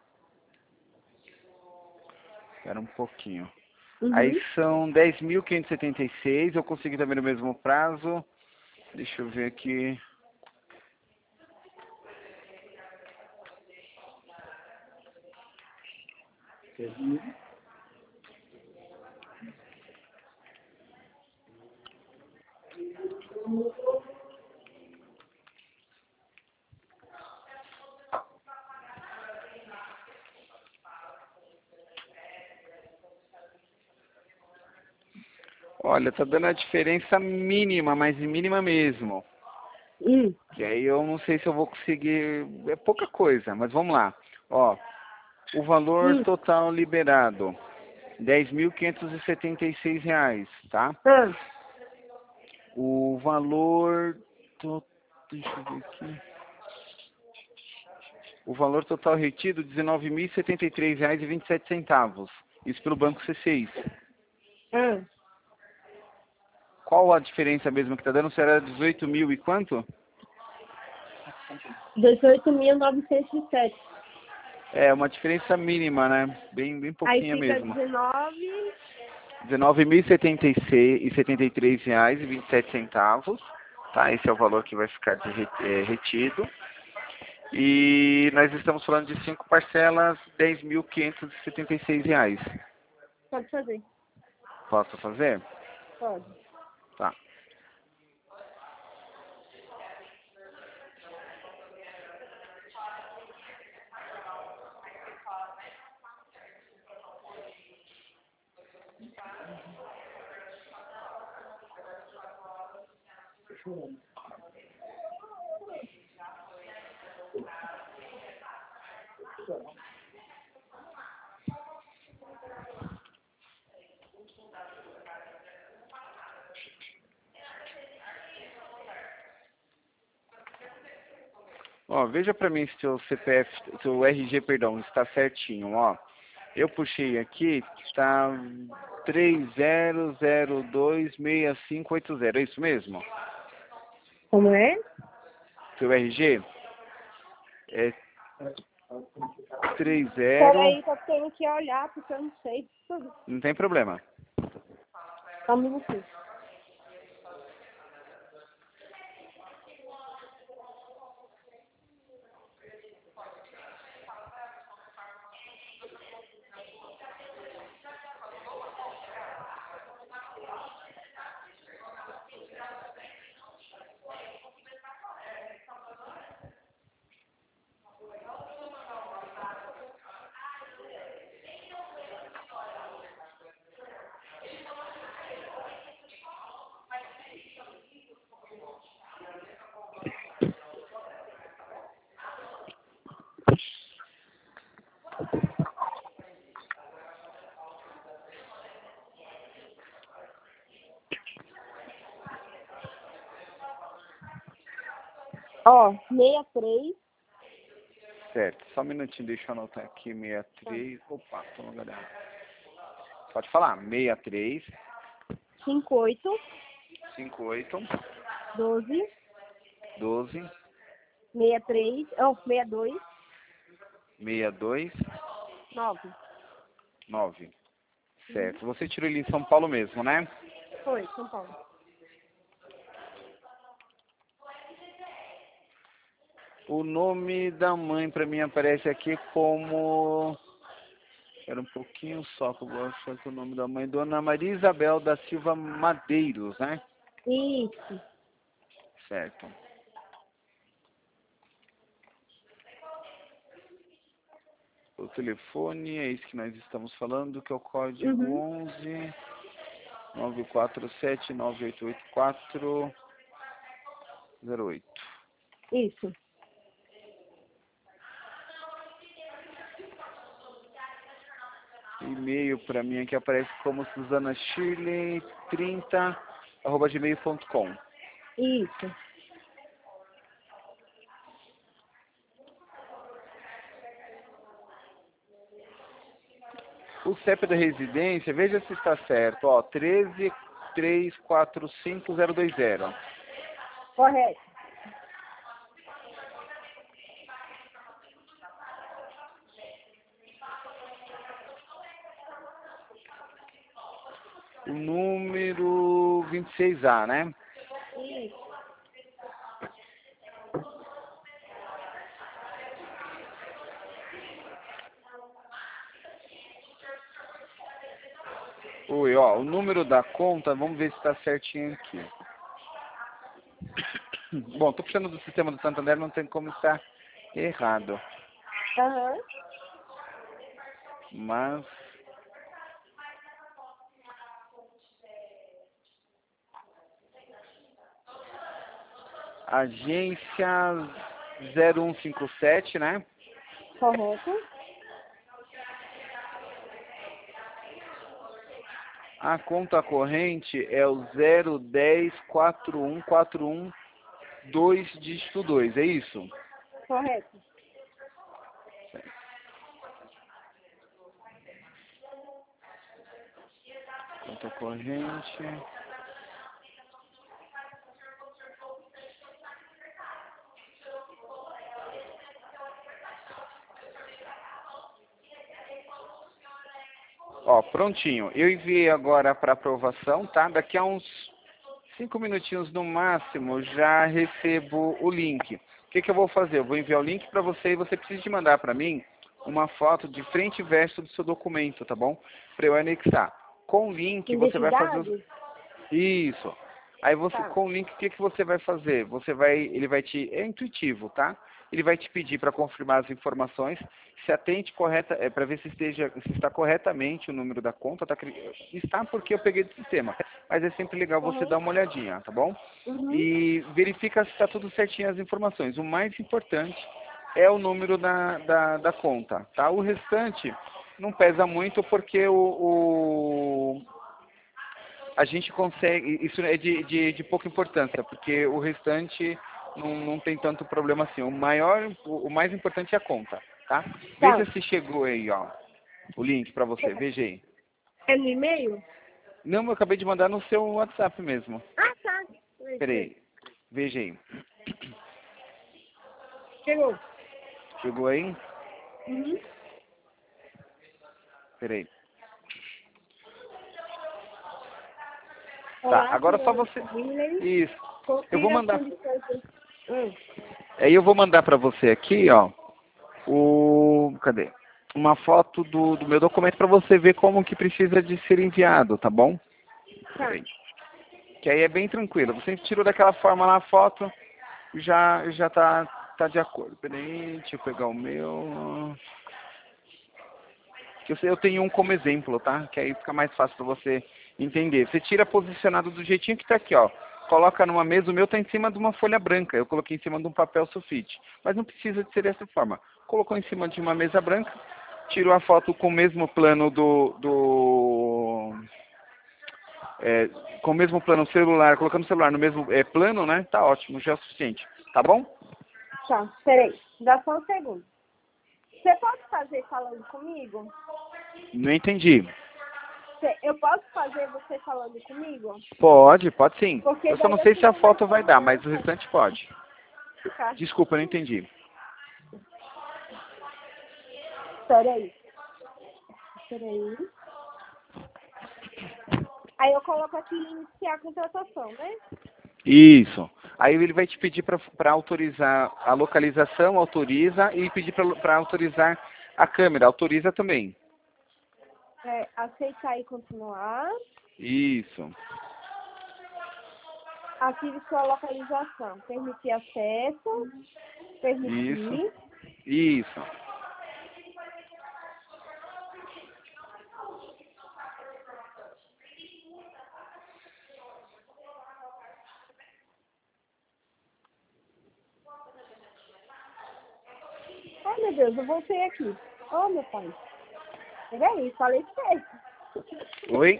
Espera um pouquinho. Aí são 10.576. Eu consegui também no mesmo prazo. Deixa eu ver aqui. Olha, tá dando a diferença mínima, mas mínima mesmo. Que aí eu não sei se eu vou conseguir, é pouca coisa, mas vamos lá. Ó, o valor total liberado, R$ 10.576, tá? O valor, deixa eu ver aqui. O valor total retido, R$ 19.073,27. Isso pelo Banco C6. Qual a diferença mesmo que tá dando? Será 18 mil e quanto? 18.907. É, uma diferença mínima, né? Bem pouquinha Aí fica mesmo. 19. R$ 19.076,27. Tá? Esse é o valor que vai ficar retido. E nós estamos falando de 5 parcelas, R$ 10.576. Pode fazer. Posso fazer? Pode. Tá. Ó, veja para mim se seu CPF, seu RG, perdão, está certinho, ó. Eu puxei aqui, está 30026580, é isso mesmo? Como é? Seu RG é 30, Peraí, que eu tenho que olhar, porque eu não sei. não tem problema. Só um minutinho. Ó, 63. Certo, só um minutinho, deixa eu anotar aqui, 63, opa, tô no lugar errado. Pode falar, 63, 58. 58, 12. 12, 63. Oh, 62. 62, 9. 9. Certo, você tirou ele em São Paulo mesmo, né? Foi, São Paulo. O nome da mãe para mim aparece aqui como... Era um pouquinho só que eu gosto do nome da mãe. Dona Maria Isabel da Silva Madeiros, né? Isso. Certo. O telefone é esse que nós estamos falando, que é o código 11 947 9884 08. Isso. E-mail para mim aqui aparece como Susana Shirley 30@gmail.com. Isso. O CEP da residência, veja se está certo, ó, 13345020. Correto. O número 26A, né? Isso. Oi, ó, o número da conta, vamos ver se está certinho aqui. Bom, tô puxando do sistema do Santander, não tem como estar errado. Aham. Mas... Agência 0157, né? Correto. A conta corrente é o 0104141 dígito 2, é isso? Correto. Conta corrente. Ó, prontinho. Eu enviei agora para aprovação, tá? Daqui a uns 5 minutinhos no máximo já recebo o link. O que eu vou fazer? Eu vou enviar o link para você e você precisa de mandar para mim uma foto de frente e verso do seu documento, tá bom? Para eu anexar. Com o link você vai fazer os... Isso. Aí você, Tá. com o link, o que você vai fazer? Ele vai te... É intuitivo, tá? Ele vai te pedir para confirmar as informações, se atente correta, para ver se está corretamente o número da conta, tá? Está porque eu peguei do sistema, mas é sempre legal você dar uma olhadinha, tá bom? E verifica se está tudo certinho as informações. O mais importante é o número da conta, tá? O restante não pesa muito porque a gente consegue, isso é de pouca importância, porque o restante não tem tanto problema assim. O mais importante é a conta, tá? Tá. Veja se chegou aí, ó, o link para você, veja aí. É no e-mail? Não, eu acabei de mandar no seu WhatsApp mesmo. Ah, tá. Peraí, veja aí. Chegou. Chegou aí? Uhum. Peraí. Olá, Tá, agora só você... Isso. Eu vou mandar... Aí eu vou mandar para você aqui, ó, cadê? Uma foto do meu documento para você ver como que precisa de ser enviado, tá bom? Tá. Que aí é bem tranquilo. Você tirou daquela forma lá a foto, já tá de acordo. Peraí, deixa eu pegar o meu. Que eu tenho um como exemplo, tá? Que aí fica mais fácil para você entender. Você tira posicionado do jeitinho que tá aqui, ó. Coloca numa mesa, o meu tá em cima de uma folha branca. Eu coloquei em cima de um papel sulfite. Mas não precisa de ser dessa forma. Colocou em cima de uma mesa branca, tirou a foto com o mesmo plano com o mesmo plano celular, colocando o celular no mesmo plano, né? Tá ótimo, já é o suficiente. Tá bom? Tá, peraí. Dá só um segundo. Você pode fazer falando comigo? Não entendi. Eu posso fazer você falando comigo? Pode sim. Porque Eu só não daí sei se a fico foto vai mais dar, mas o restante pode. Tá. Desculpa, eu não entendi. Peraí. Aí eu coloco aqui iniciar a contratação, né? Isso. Aí ele vai te pedir para autorizar a localização, autoriza, e pedir para autorizar a câmera, autoriza também. Aceitar e continuar. Isso. Ative sua localização. Permitir acesso. Permitir. Isso. Ai, meu Deus, eu voltei aqui. Oh, meu pai. Peraí, falei certo. Oi?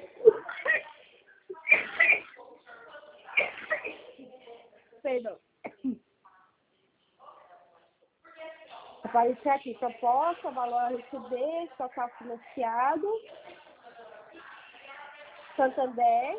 Perdão. Aparecer aqui, proposta, valor a receber, total financiado, Santander.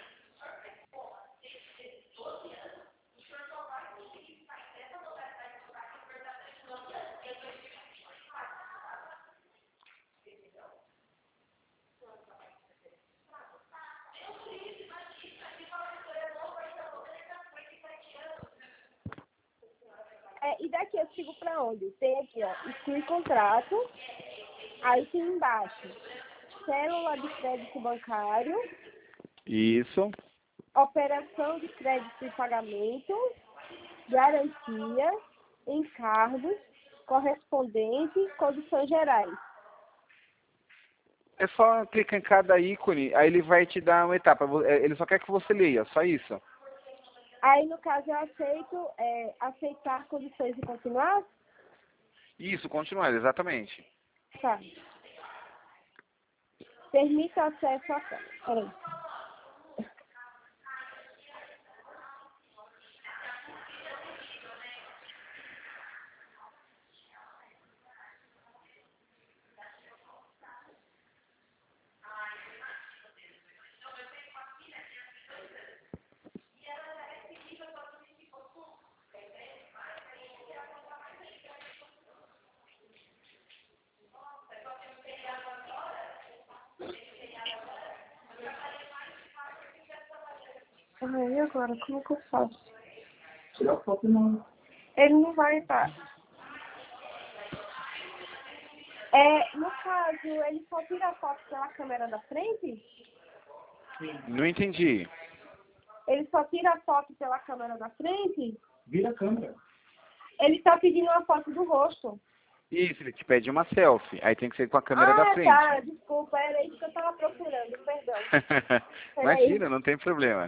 E daqui eu sigo para onde? Tem aqui, ó, excluir contrato. Aí tem embaixo, célula de crédito bancário. Isso. Operação de crédito e pagamento. Garantia. Encargos. Correspondente. Condições gerais. É só clicar em cada ícone, aí ele vai te dar uma etapa. Ele só quer que você leia, só isso. Aí, no caso, eu aceito aceitar condições de continuar? Isso, continuar, exatamente. Tá. Permita acesso a... Peraí. Ai, e agora? Como que eu faço? Tirar foto não. Ele não vai estar. No caso, ele só tira a foto pela câmera da frente? Não entendi. Ele só tira a foto pela câmera da frente? Vira a câmera. Ele tá pedindo uma foto do rosto. Isso, ele te pede uma selfie. Aí tem que ser com a câmera da frente. Tá, desculpa, era isso que eu tava procurando, perdão. Imagina, não tem problema.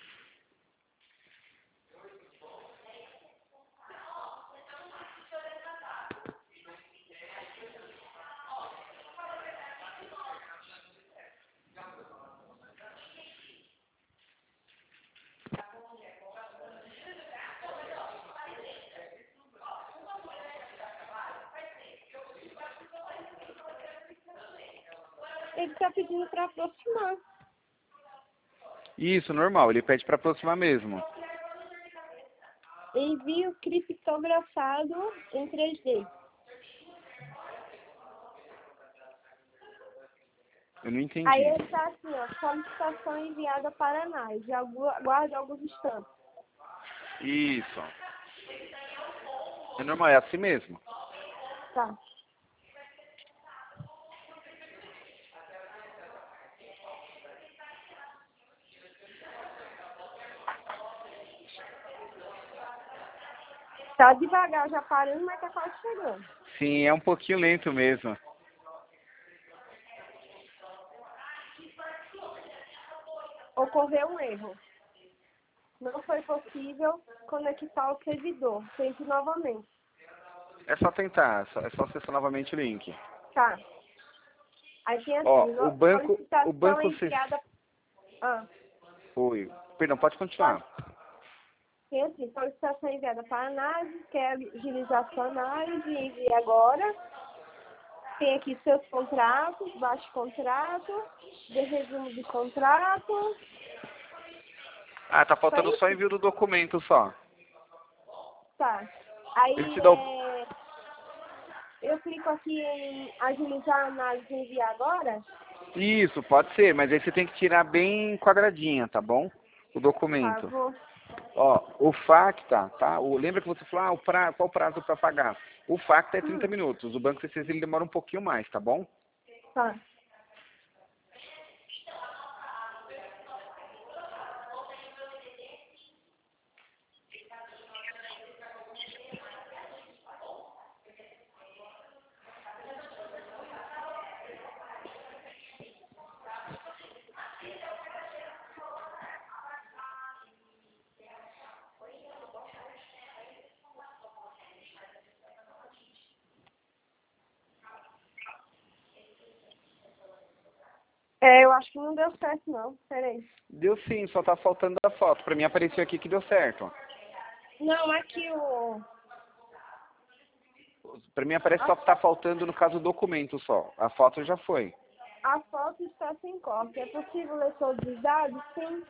Ele tá pedindo pra aproximar. Isso, normal. Ele pede para aproximar mesmo. Envio criptografado em 3D. Eu não entendi. Aí ele tá assim, ó, solicitação enviada para análise. Aguarde alguns instantes. Isso. É normal, é assim mesmo. Tá. Tá devagar, já parando, mas tá quase chegando. Sim, é um pouquinho lento mesmo. Ocorreu um erro. Não foi possível conectar o servidor. Tente novamente. É só tentar, é só acessar novamente o link. Tá. Aí tem assim, Ó, o banco solicitação enviada... Oi. Perdão, pode continuar. Tem assim, solicitação enviada para análise, quer agilizar sua análise, envie agora. Tem aqui seus contratos, baixe contrato, dê resumo de contrato. Ah, tá faltando só envio do documento só. Tá. Aí Ele te dá eu clico aqui em agilizar a análise e enviar agora. Isso, pode ser, mas aí você tem que tirar bem quadradinha, tá bom? O documento. Tá, vou. Ó, o FACTA, tá? Lembra que você falou, qual o prazo para pagar? O FACTA é 30 minutos, o Banco CCZ ele demora um pouquinho mais, tá bom? Tá. Eu acho que não deu certo, não. Peraí. Deu sim, só tá faltando a foto. Pra mim apareceu aqui que deu certo. Não, aqui Pra mim aparece só que tá faltando, no caso, o documento só. A foto já foi. a foto está sem corte. É possível ler todos os dados? Sim.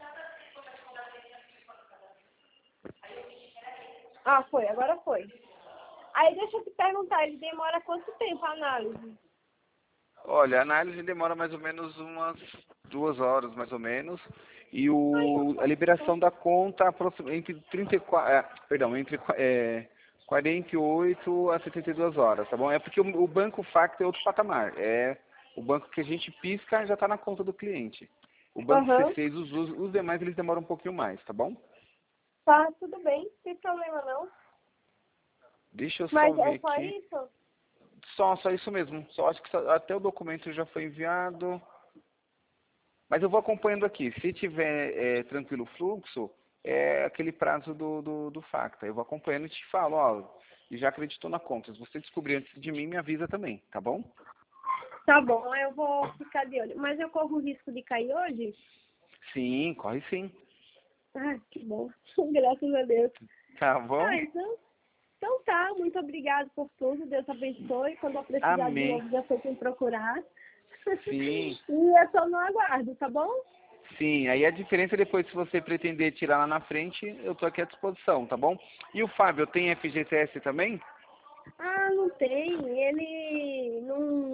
Foi. Agora foi. Aí deixa eu te perguntar, ele demora quanto tempo a análise? Olha, a análise demora mais ou menos umas 2 horas, mais ou menos. E a liberação da conta entre 48 a 72 horas, tá bom? É porque o banco Facto é outro patamar. É o banco que a gente pisca já está na conta do cliente. O banco C6, os demais, eles demoram um pouquinho mais, tá bom? Tá, tudo bem, não tem problema não. Deixa eu só Mas ver é só aqui. isso? Só isso mesmo. Só acho que até o documento já foi enviado. Mas eu vou acompanhando aqui. Se tiver tranquilo o fluxo, é aquele prazo do FACTA. Eu vou acompanhando e te falo, ó, e já acreditou na conta. Se você descobrir antes de mim, me avisa também, tá bom? Tá bom, eu vou ficar de olho. Mas eu corro o risco de cair hoje? Sim, corre sim. Ah, que bom. Graças a Deus. Tá bom? Ah, então tá. Muito obrigada por tudo. Deus abençoe. Quando eu precisar de Amém. novo, já sei quem procurar. Sim. E eu tô no aguardo, tá bom? Sim, aí a diferença depois, se você pretender tirar lá na frente, eu tô aqui à disposição, tá bom? E o Fábio, tem FGTS também? Ah, não tem. Ele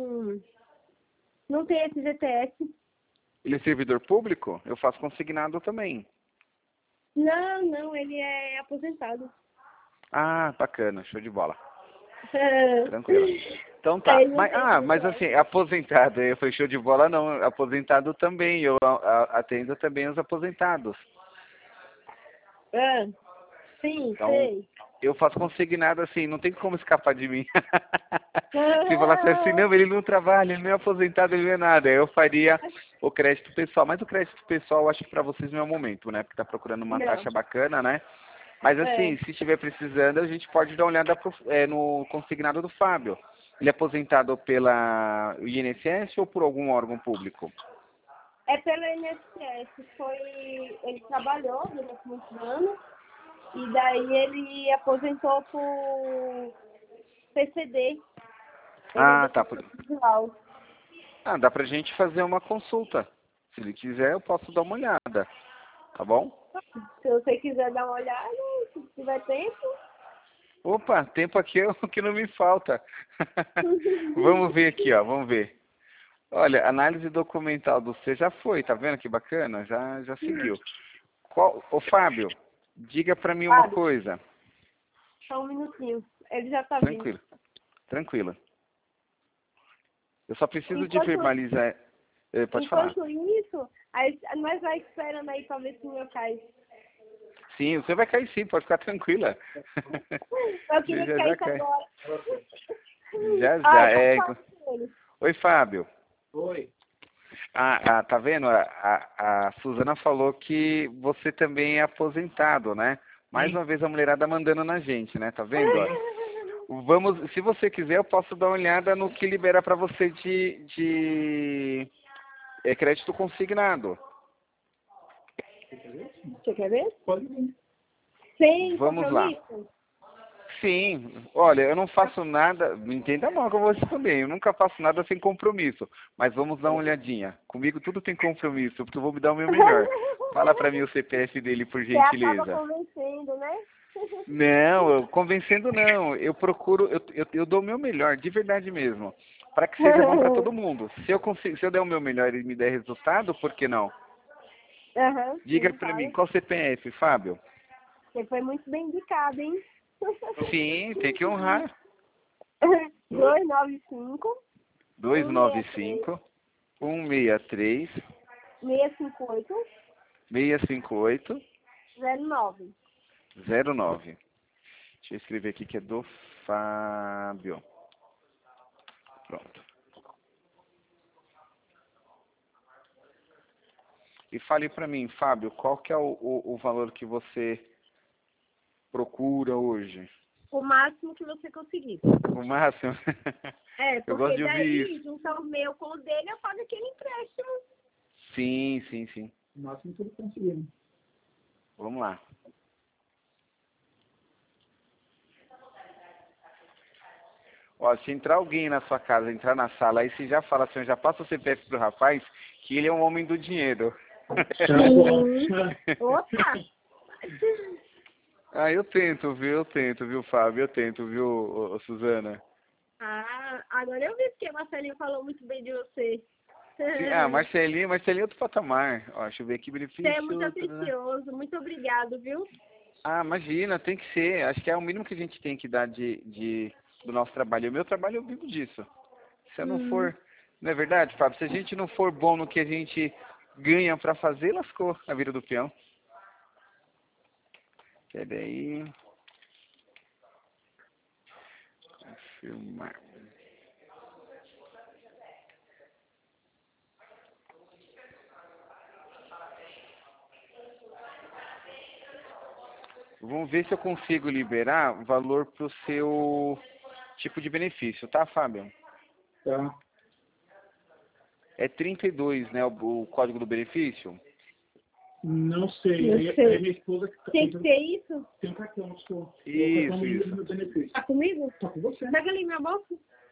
não tem FGTS. Ele é servidor público? Eu faço consignado também. Não, ele é aposentado. Ah, bacana, show de bola. Tranquilo. Então tá. Ele não Mas, tem mas FGTS. assim, aposentado, eu falei show de bola não, aposentado também, eu atendo também os aposentados. Ah, sim, Então, sei. eu faço consignado assim, não tem como escapar de mim. Se falasse assim, não, ele não trabalha, ele não é aposentado, ele não é nada. Eu faria o crédito pessoal, mas o crédito pessoal eu acho que para vocês não é o momento, né? Porque tá procurando uma Não. taxa bacana, né? Mas É. assim, se estiver precisando, a gente pode dar uma olhada no consignado do Fábio. Ele é aposentado pela INSS ou por algum órgão público? É pelo INSS. Ele trabalhou durante muitos anos e daí ele aposentou por PCD. Ele é Ah, tá. defensor visual. Ah, dá pra gente fazer uma consulta. Se ele quiser, eu posso dar uma olhada. Tá bom? Se você quiser dar uma olhada, se tiver tempo. Opa, tempo aqui é o que não me falta. Vamos ver aqui, ó, vamos ver. Olha, análise documental do C já foi, tá vendo que bacana? Já seguiu. Ô Fábio, diga pra mim uma Sabe? coisa. Só um minutinho. Ele já tá vindo. Tranquilo, tranquila. Eu só preciso de Enquanto, verbalizar. Pode falar. enquanto isso, aí, nós vai esperando aí pra ver se o meu cai. Sim, você vai cair sim, pode ficar tranquila. Eu Você queria que já caísse cai. agora. Já, Ah, já. eu posso falar com ele. Oi, Fábio. Oi. Tá vendo? A Suzana falou que você também é aposentado, né? Mais Sim. uma vez a mulherada mandando na gente, né? Tá vendo? Vamos, se você quiser, eu posso dar uma olhada no que libera para você de crédito consignado. Você quer ver? Pode vir. Sem Vamos lá. compromisso? Sim, olha, eu não faço nada, me entenda mal que eu vou responder, eu nunca faço nada sem compromisso, mas vamos dar uma olhadinha. Comigo tudo tem compromisso, porque eu vou me dar o meu melhor. Fala pra mim o CPF dele, por Você acaba gentileza. convencendo, né? Não, convencendo não, eu procuro, eu dou o meu melhor, de verdade mesmo, para que seja bom para todo mundo. Se eu der o meu melhor e me der resultado, por que não? Aham, Diga sim, pra mim, claro. qual CPF, Fábio? Você foi muito bem indicado, hein? Sim, tem que honrar. 295 295 163 658 658 09. 09. Deixa eu escrever aqui que é do Fábio. Pronto. E fale para mim, Fábio, qual que é o valor que você procura hoje? O máximo que você conseguir. O máximo? É, Eu gosto porque de ouvir daí, isso. juntar o meu com o dele, eu pago aquele empréstimo. Sim, sim, sim. O máximo que ele conseguir. Vamos lá. Ó, se entrar alguém na sua casa, entrar na sala, aí você já fala assim, já passa o CPF pro rapaz, que ele é um homem do dinheiro. Sim. Opa! Ah, eu tento, viu, Fábio? Eu tento, viu, Suzana? Ah, agora eu vi porque o Marcelinho falou muito bem de você. Sim, Marcelinho é outro patamar. Ó, deixa eu ver aqui, Você é benefício. muito atencioso. Muito obrigado, viu? Ah, imagina, tem que ser. Acho que é o mínimo que a gente tem que dar do nosso trabalho. O meu trabalho eu vivo disso. Se eu não for, não é verdade, Fábio? Se a gente não for bom no que a gente ganha pra fazer, lascou a vida do peão. Quer daí? Confirmar. Vamos ver se eu consigo liberar valor para o seu tipo de benefício, tá, Fábio? Tá. É 32, né, o código do benefício? Não sei. Não sei. Aí minha esposa que Tem que ser isso? tem um cartão, acho que eu. Isso. Do benefício. Tá comigo? Tá com você. Pega ali minha bolsa.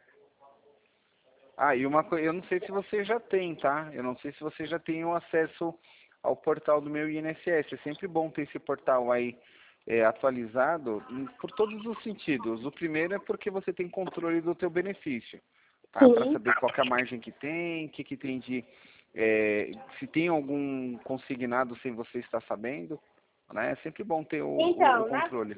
Ah, e uma coisa, eu não sei se você já tem, tá? Eu não sei se você já tem o acesso ao portal do meu INSS. É sempre bom ter esse portal aí atualizado por todos os sentidos. O primeiro é porque você tem controle do teu benefício, tá? Para Sim. saber qual que é a margem que tem, o que tem de... se tem algum consignado sem você estar sabendo, né? É sempre bom ter o Então, controle.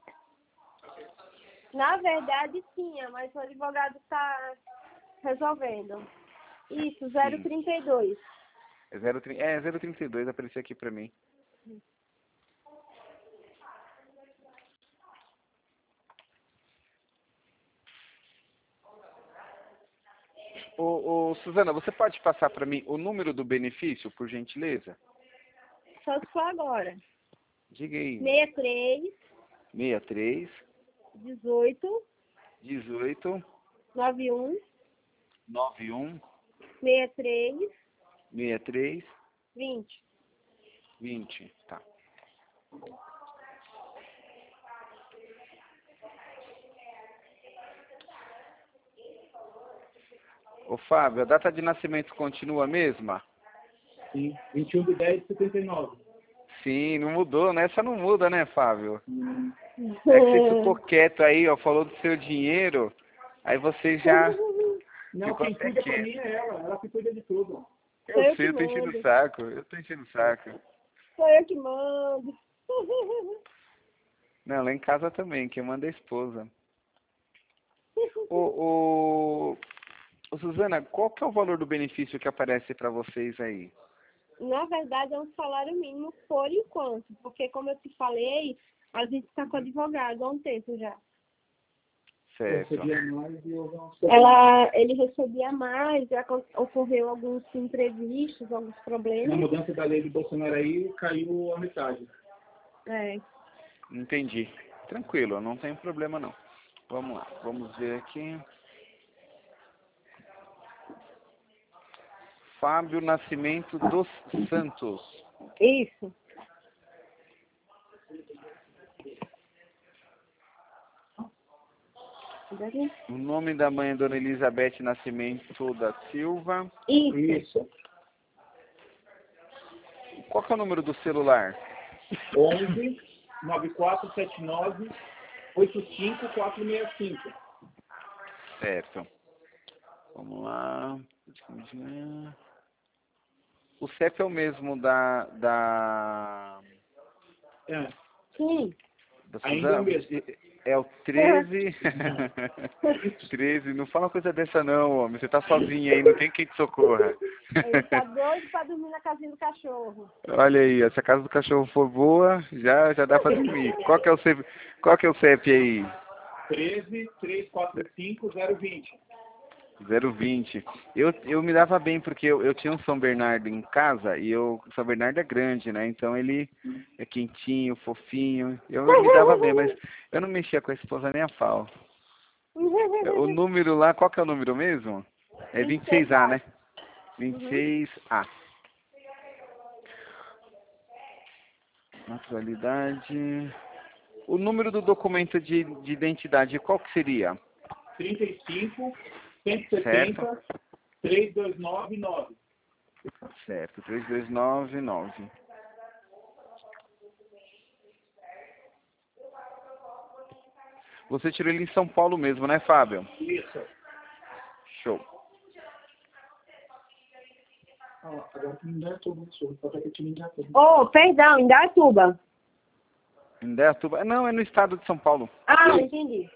Na verdade tinha, mas o advogado está resolvendo. Isso, 032. É 032, apareceu aqui para mim. Suzana, você pode passar para mim o número do benefício, por gentileza? Só se for agora. Diga aí. 63 63 18 18 91 91 63 63 20. 20. Tá. Ô Fábio, a data de nascimento continua a mesma? Sim. 21/10/79. Sim, não mudou, né? Essa não muda, né, Fábio? É que você ficou quieto aí, ó, falou do seu dinheiro, aí você já Não, ficou quem até cuida pra quieto. mim é ela. Ela que cuida de tudo. Eu sei, que eu tô enchendo o mando. saco, eu tô enchendo o saco. Sou eu que mando. Não, lá em casa também, quem manda é a esposa. Ô, Suzana, qual que é o valor do benefício que aparece para vocês aí? Na verdade, é um salário mínimo por enquanto, porque como eu te falei, a gente está com advogado há um tempo já. Certo. Ele recebia mais, já ocorreu alguns imprevistos, alguns Na problemas. mudança da lei do Bolsonaro aí, caiu a metade. É. Entendi. Tranquilo, não tem problema não. Vamos lá, vamos ver aqui. Fábio Nascimento dos Santos. Isso. O nome da mãe é Dona Elizabeth Nascimento da Silva. Isso. Qual que é o número do celular? 11 9479 85465. Certo. Vamos lá. O CEP é o mesmo da É. Sim. Ainda é o Suzana? mesmo. É o 13. 13. Não fala coisa dessa não, homem. Você tá sozinha aí, não tem quem te socorra. Ele tá doido pra dormir na casinha do cachorro. Olha aí, se a casa do cachorro for boa, já dá pra dormir. Qual que é o CEP aí? 13 345 020. 020. Eu me dava bem porque eu tinha um São Bernardo em casa e São Bernardo é grande, né? Então ele é quentinho, fofinho. Eu me dava bem, mas eu não mexia com a esposa nem a pau. O número lá, qual que é o número mesmo? É 26A, né? 26A. Naturalidade. O número do documento de identidade, qual que seria? 35 170 3299. Certo, 3299. Você tirou ele em São Paulo mesmo, né, Fábio? Isso. Show. Agora não dá tudo isso. Pode ter que me dar tudo. Oh, perdão, Indaiatuba. Indaiatuba. Não, é no estado de São Paulo. Ah, entendi.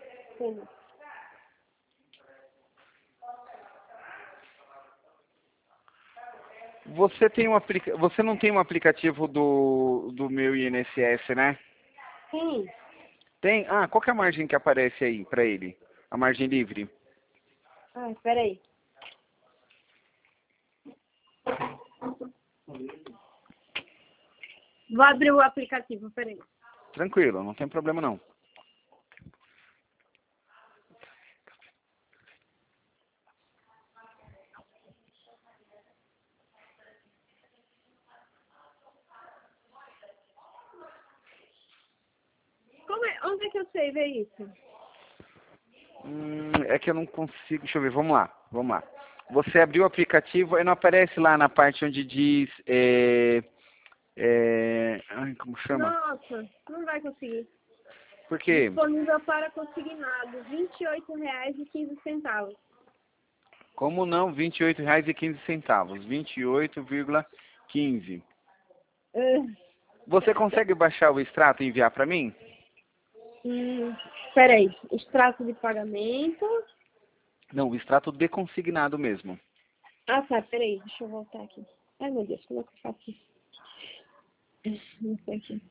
Você não tem um aplicativo do meu INSS, né? Sim. Tem? Ah, qual que é a margem que aparece aí para ele? A margem livre? Ah, espera aí. Vou abrir o aplicativo, peraí. Tranquilo, não tem problema não. Onde é que eu sei ver isso? É que eu não consigo. Deixa eu ver, vamos lá, vamos lá. Você abriu o aplicativo e não aparece lá na parte onde diz. Ai, como chama? Nossa, não vai conseguir. Por quê? Disponível para consignado, R$ 28,15. Como não? R$ 28,15. 28,15. Você consegue baixar o extrato e enviar para mim? Peraí, extrato de pagamento. Não, o extrato de consignado mesmo. Ah, tá, peraí, deixa eu voltar aqui. Ai, meu Deus, como é que eu faço isso? Não sei aqui.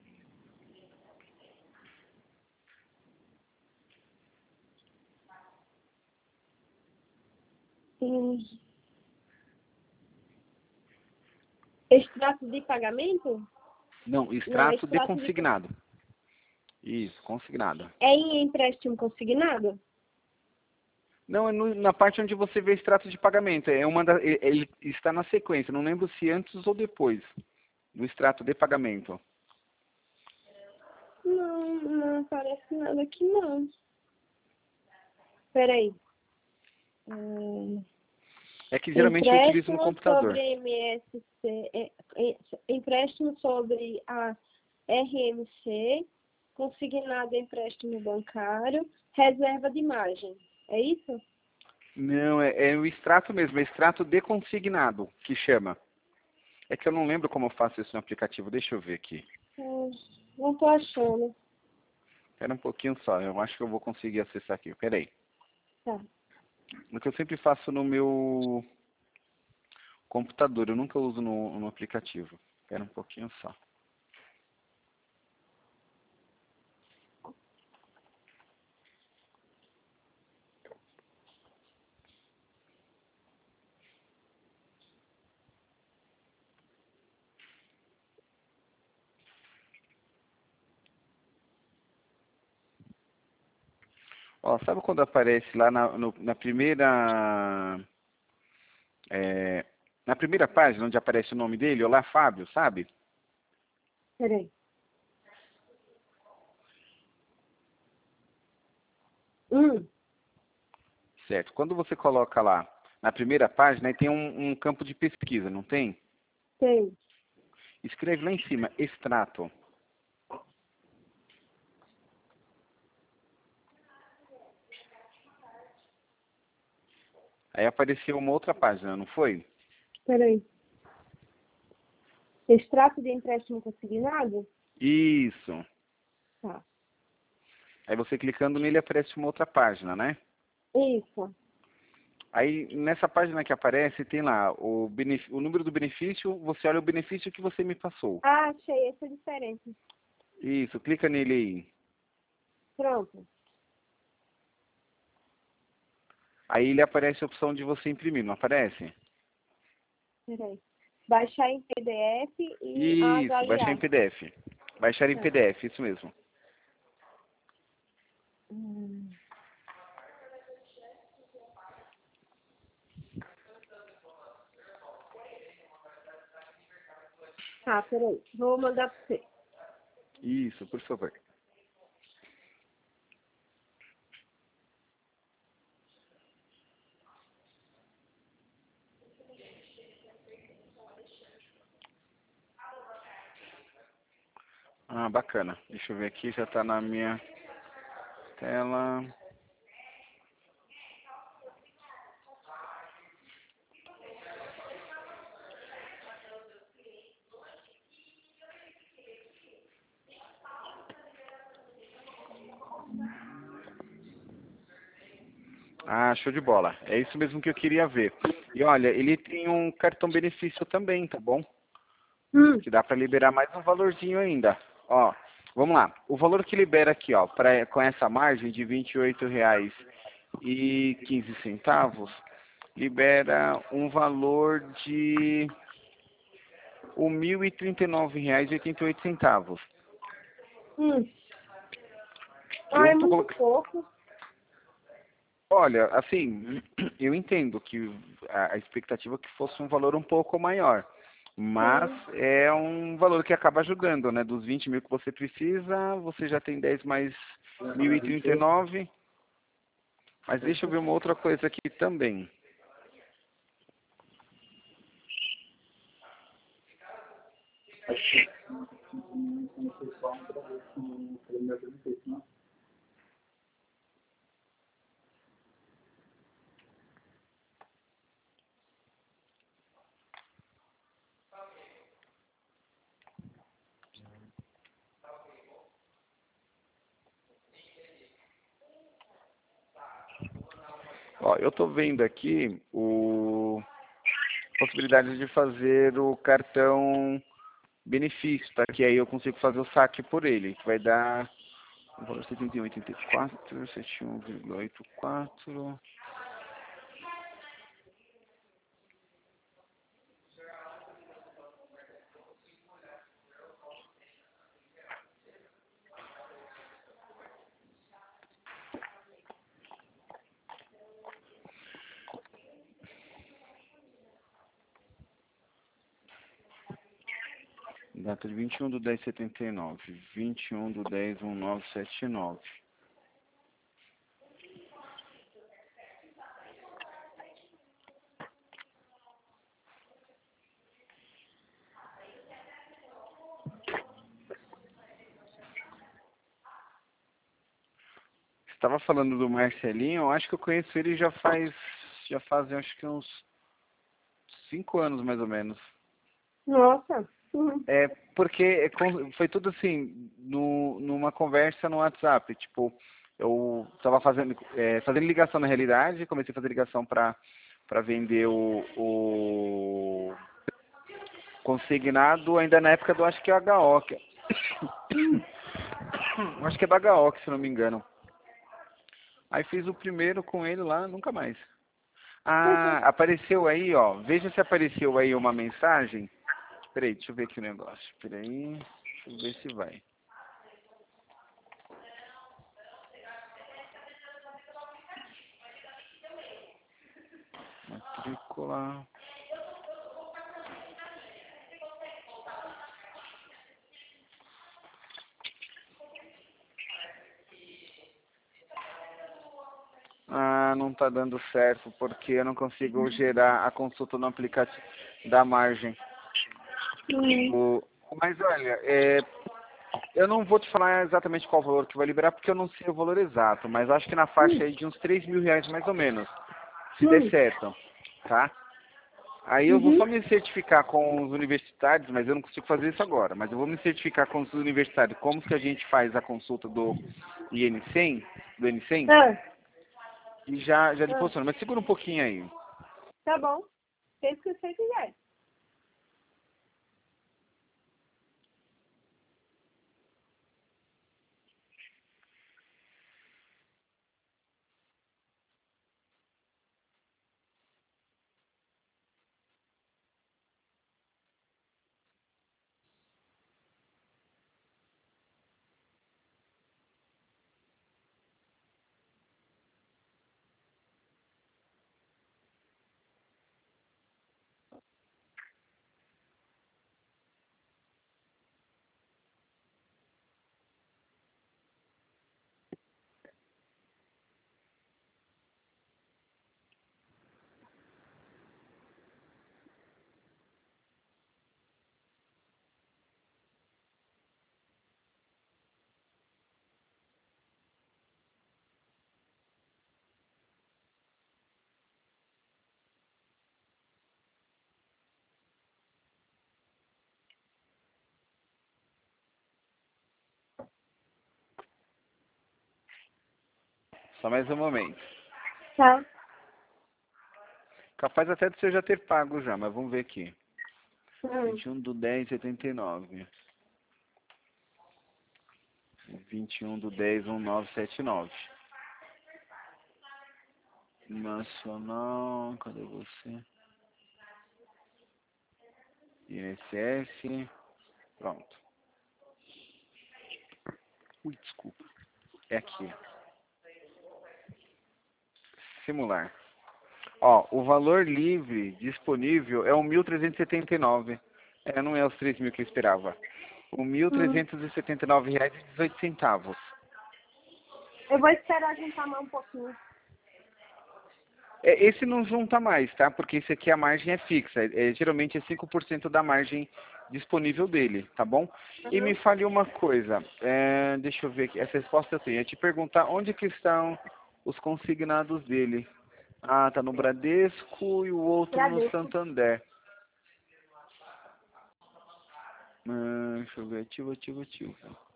Extrato de pagamento? Não, Não, extrato de extrato consignado. Isso, consignado. É em empréstimo consignado? Não, é na parte onde você vê extrato de pagamento. Ele está na sequência, não lembro se antes ou depois do extrato de pagamento. Não aparece nada aqui, não. Peraí. É que geralmente eu utilizo no Empréstimo computador. sobre MSC, empréstimo sobre a RMC, consignado empréstimo bancário, reserva de margem. É isso? Não, é o extrato mesmo, é extrato de consignado, que chama. É que eu não lembro como eu faço isso no aplicativo, deixa eu ver aqui. Não tô achando. Espera um pouquinho só, eu acho que eu vou conseguir acessar aqui, peraí. Tá. O que eu sempre faço no meu computador, eu nunca uso no aplicativo. Espera um pouquinho só. Ó, sabe quando aparece lá na primeira na primeira página onde aparece o nome dele, Olá Fábio, sabe? Peraí. Certo. Quando você coloca lá na primeira página, aí tem um campo de pesquisa, não tem? Tem. Escreve lá em cima, extrato. Aí apareceu uma outra página, não foi? Peraí. Extrato de empréstimo consignado? Isso. Tá. Aí você clicando nele aparece uma outra página, né? Isso. Aí nessa página que aparece tem lá o número do benefício, você olha o benefício que você me passou. Ah, achei. Esse é diferente. Isso, clica nele aí. Pronto. Aí ele aparece a opção de você imprimir, não aparece? Peraí. Baixar em PDF e Isso, baixar em avaliar. PDF. Baixar em Tá. PDF, isso mesmo. Tá, peraí. Vou mandar pra você. Isso, por favor. Ah, bacana. Deixa eu ver aqui, já está na minha tela. Ah, show de bola. É isso mesmo que eu queria ver. E olha, ele tem um cartão benefício também, tá bom? Que dá para liberar mais um valorzinho ainda. Ó, vamos lá. O valor que libera aqui, ó, com essa margem de R$ 28,15, libera um valor de R$ 1.039,88. Ah, é Eu tô muito pouco. Olha, assim, eu entendo que a expectativa é que fosse um valor um pouco maior, mas é um valor que acaba ajudando, né? Dos 20 mil que você precisa, você já tem 10 mais 1.039. Mas deixa eu ver uma outra coisa aqui também. Ó, eu estou vendo aqui possibilidade de fazer o cartão benefício, tá? Que aí eu consigo fazer o saque por ele, que vai dar o valor 71,84, 71,84. Data de 21/10/79, 21/10/1979. Estava falando do Marcelinho, eu acho que eu conheço ele já fazem acho que uns 5 anos mais ou menos. Nossa. É porque foi tudo assim, numa conversa no WhatsApp, tipo, eu estava fazendo ligação na realidade, comecei a fazer ligação para vender o consignado ainda na época do, acho que é HO, acho que é da HO, se não me engano. Aí fiz o primeiro com ele lá, nunca mais. Ah, apareceu aí, ó. Veja se apareceu aí uma mensagem. Peraí, deixa eu ver aqui o negócio. Peraí, deixa eu ver se vai. Matrícula. Ah, não tá dando certo porque eu não consigo gerar a consulta no aplicativo da margem. Mas olha, eu não vou te falar exatamente qual valor que vai liberar porque eu não sei o valor exato, mas acho que na faixa aí de uns 3 mil reais mais ou menos, se der certo, tá? Aí eu vou só me certificar com os universitários, mas eu não consigo fazer isso agora, mas eu vou me certificar com os universitários como que a gente faz a consulta do IN100, do N100, e já lhe posiciono. Mas segura um pouquinho aí. Tá bom. Fez o que você quiser. Só mais um momento. Tá. Capaz até de você já ter pago já, mas vamos ver aqui. 21/10/79. 21/10/1979. Nacional, cadê você? INSS, pronto. Ui, desculpa. É aqui. Simular. Ó, o valor livre disponível é o 1.379. Não é os 3.000 que eu esperava. O R$ 1.379,18. Eu vou esperar juntar mais um pouquinho. Esse não junta mais, tá? Porque esse aqui a margem é fixa. Geralmente é 5% da margem disponível dele, tá bom? E me fale uma coisa. Deixa eu ver aqui. Essa resposta eu tenho. É te perguntar onde que estão os consignados dele. Ah, tá no Bradesco e o outro no Bradesco. Santander. Deixa eu ver. Ativo.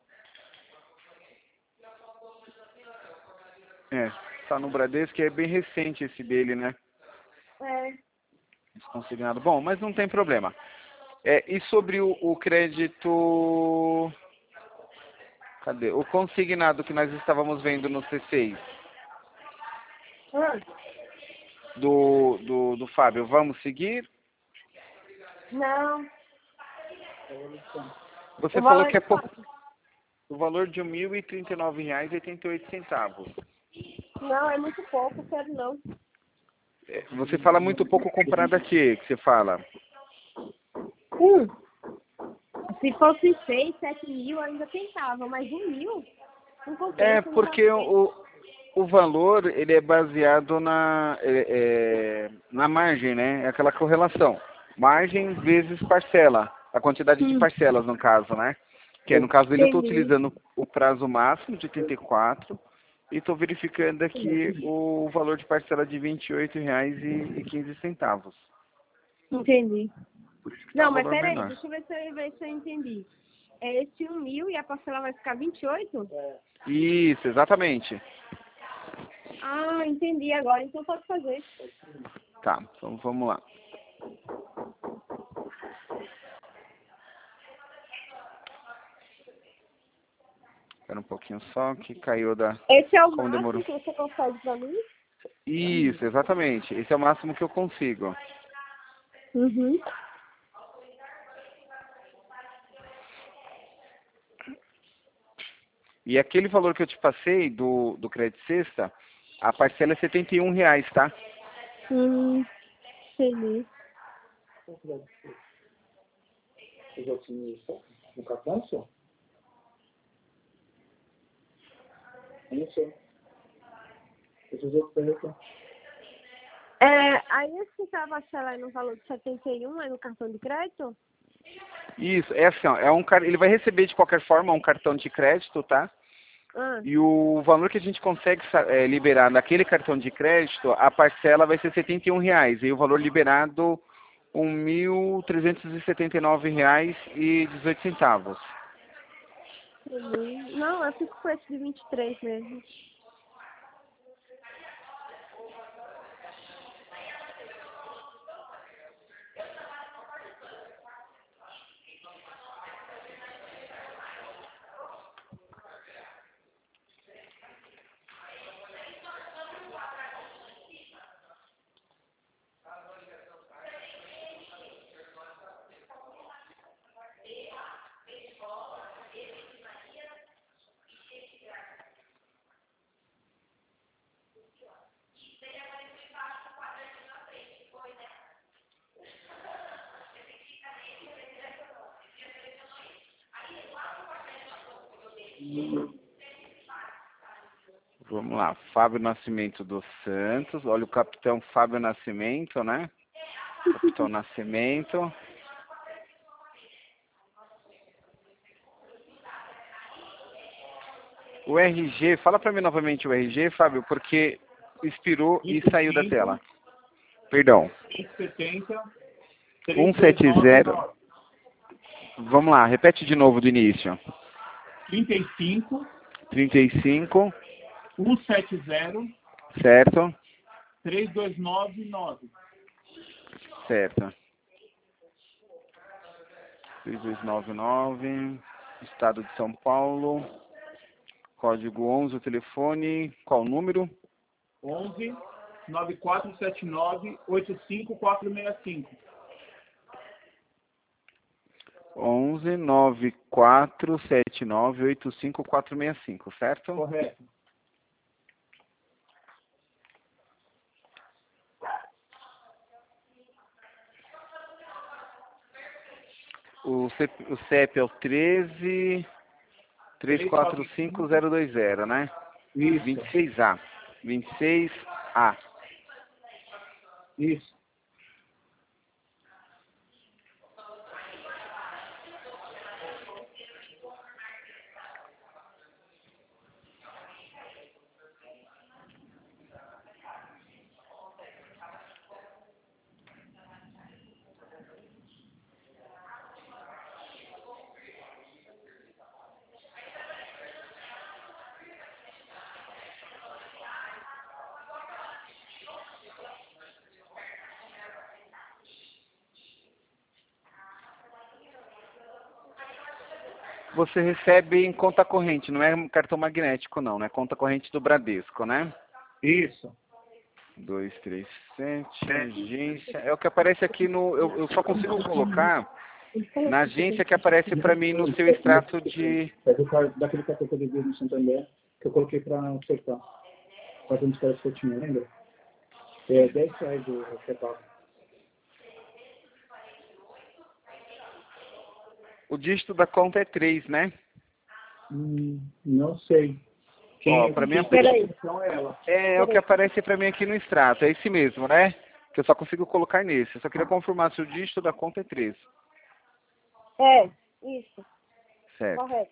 Tá no Bradesco, é bem recente esse dele, né? Desconsignado. Bom, mas não tem problema. E sobre o crédito... Cadê? O consignado que nós estávamos vendo no C6 do Fábio, vamos seguir? Não. Você falou que é pouco. O valor de R$ 1.039,88. Não, é muito pouco, quero não. Você fala muito pouco comparado a quê que você fala? Se fosse 6, 7 mil, eu ainda tentava, mas 1.000? Não compensa. Porque o valor, ele é baseado na margem, né? É aquela correlação. Margem vezes parcela. A quantidade de parcelas, no caso, né? Que no caso dele eu estou utilizando o prazo máximo de 84 e estou verificando aqui o valor de parcela de R$ 28,15. Entendi. Não, mas peraí, menor. deixa eu ver se eu entendi. É esse 1.000 e a parcela vai ficar 28? Isso, exatamente. Ah, entendi agora, então pode fazer. Tá, então vamos lá. Espera um pouquinho só, que caiu da... Esse é o Como máximo demorou. que você consegue pra mim? Isso, exatamente. Esse é o máximo que eu consigo. Uhum. E aquele valor que eu te passei do Crédito Sexta, a parcela é R$ 71,00, tá? Entendi. No cartão, senhor? Isso. Esses outros Aí esse que tá parcela no valor de 71 é no cartão de crédito? Isso, é assim, ó, ele vai receber de qualquer forma um cartão de crédito, tá? E o valor que a gente consegue liberar naquele cartão de crédito, a parcela vai ser R$ 71,00. E o valor liberado, R$ 1.379,18. Entendi. Não, eu fico com esse de 23 mesmo. Vamos lá, Fábio Nascimento dos Santos. Olha o capitão Fábio Nascimento, né? Capitão Nascimento. O RG, fala para mim novamente o RG, Fábio, porque expirou e saiu da tela. Perdão. 170. Vamos lá, repete de novo do início. 35, 35, 170, certo? 3299. Certo. 3299, Estado de São Paulo. Código 11, o telefone. Qual o número? 11 9479 85465. 11 947985 certo? Correto. O CEP é o 13345-020, né? Isso. 26A. 26A. Isso. Você recebe em conta corrente, não é cartão magnético não, né? Conta corrente do Bradesco, né? Isso. 237, agência. É o que aparece aqui no... Eu só consigo colocar na agência que aparece para mim no seu extrato de... É daquele cartão que eu devia no Santander, que eu coloquei para acertar. Fazendo os caras que eu tinha, lembra? É R$10 o repago. O dígito da conta é 3, né? Não sei. Ó, para mim Peraí. é o que aparece para mim aqui no extrato, é esse mesmo, né? Que eu só consigo colocar nesse. Eu só queria confirmar se o dígito da conta é 3. É, isso, Certo. correto.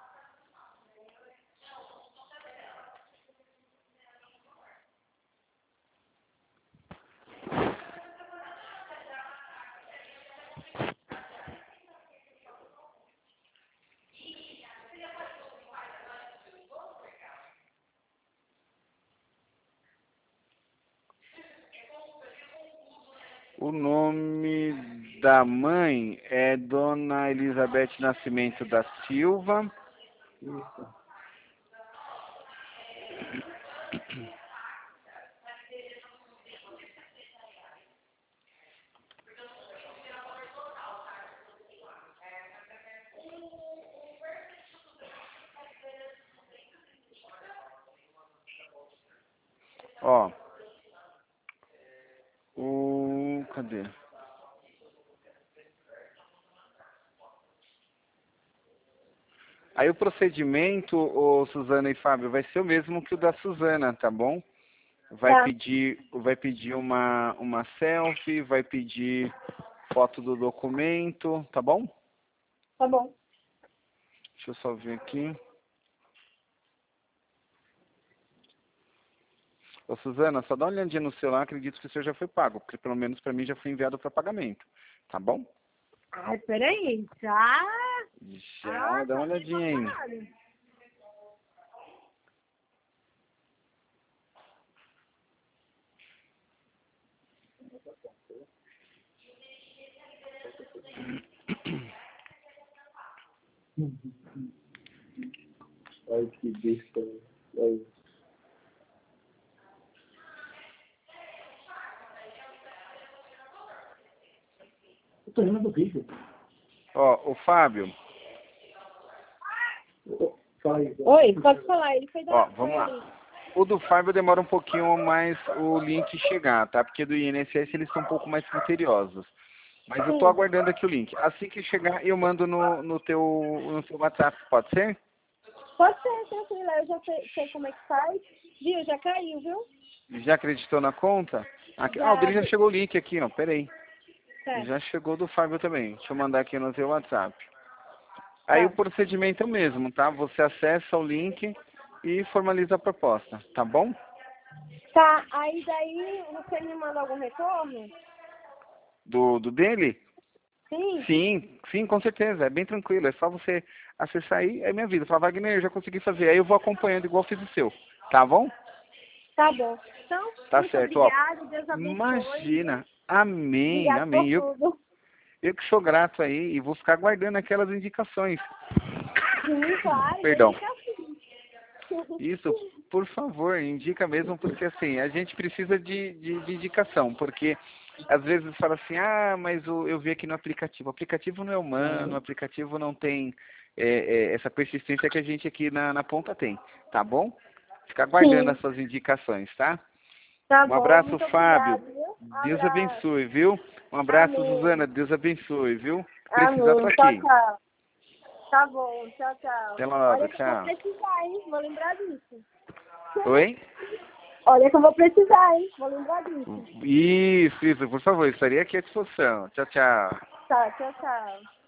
O nome da mãe é Dona Elizabeth Nascimento da Silva. Isso. Ó. Cadê? Aí o procedimento, ô, Suzana e Fábio, vai ser o mesmo que o da Suzana, tá bom? Vai Tá. pedir uma selfie, vai pedir foto do documento, tá bom? Tá bom. Deixa eu só ver aqui. Ô, Suzana, só dá uma olhadinha no celular, acredito que o seu já foi pago, porque pelo menos para mim já foi enviado para pagamento, tá bom? Ai, peraí, já? Já, dá uma olhadinha aí. Caralho. Ai, que besta. Ai. Eu tô rindo do vídeo. Ó, o Fábio, Fala aí. Oi, pode falar, ele foi da... ó, vamos lá. O do Fábio demora um pouquinho mais o link chegar, tá? Porque do INSS eles são um pouco mais criteriosos. Mas eu tô aguardando aqui o link. Assim que chegar, eu mando no seu WhatsApp, pode ser? Pode ser, tranquila, eu já sei como é que faz. Viu, já caiu, viu? Já acreditou na conta? Aqui, Já. o dele já chegou o link aqui, ó. Pera aí. Tá. Já chegou do Fábio também. Deixa eu mandar aqui no seu WhatsApp. Aí o procedimento é o mesmo, tá? Você acessa o link e formaliza a proposta, tá bom? Tá, aí daí você me manda algum retorno? Do dele? Sim? Sim, com certeza. É bem tranquilo. É só você acessar aí, é minha vida. Fala, Wagner, eu já consegui fazer. Aí eu vou acompanhando igual fiz o seu. Tá bom? Tá bom. Então, Tá muito certo, ó. obrigada, Deus abençoe. Imagina. Amém, Obrigada amém. por tudo. Eu que sou grato aí e vou ficar guardando aquelas indicações. Sim, claro. Perdão. Fica assim. Isso, por favor, indica mesmo, porque assim, a gente precisa de indicação, porque às vezes fala assim, mas eu vi aqui no aplicativo. O aplicativo não é humano, o aplicativo não tem essa persistência que a gente aqui na ponta tem, tá bom? Fica aguardando as suas indicações, tá? Tá Um bom, abraço, muito Fábio. obrigada, viu? Deus Abraço. abençoe, viu? Um abraço, Amém. Suzana. Deus abençoe, viu? Precisar, tô Amém. Tchau, aqui. tchau. Tá bom, tchau, tchau. Até logo, Olha que eu vou tchau. precisar, hein? Vou lembrar disso. Oi? Olha que eu vou precisar, hein? Vou lembrar disso. Isso, por favor, estarei aqui à disposição. Tchau, tchau. Tá, tchau, tchau.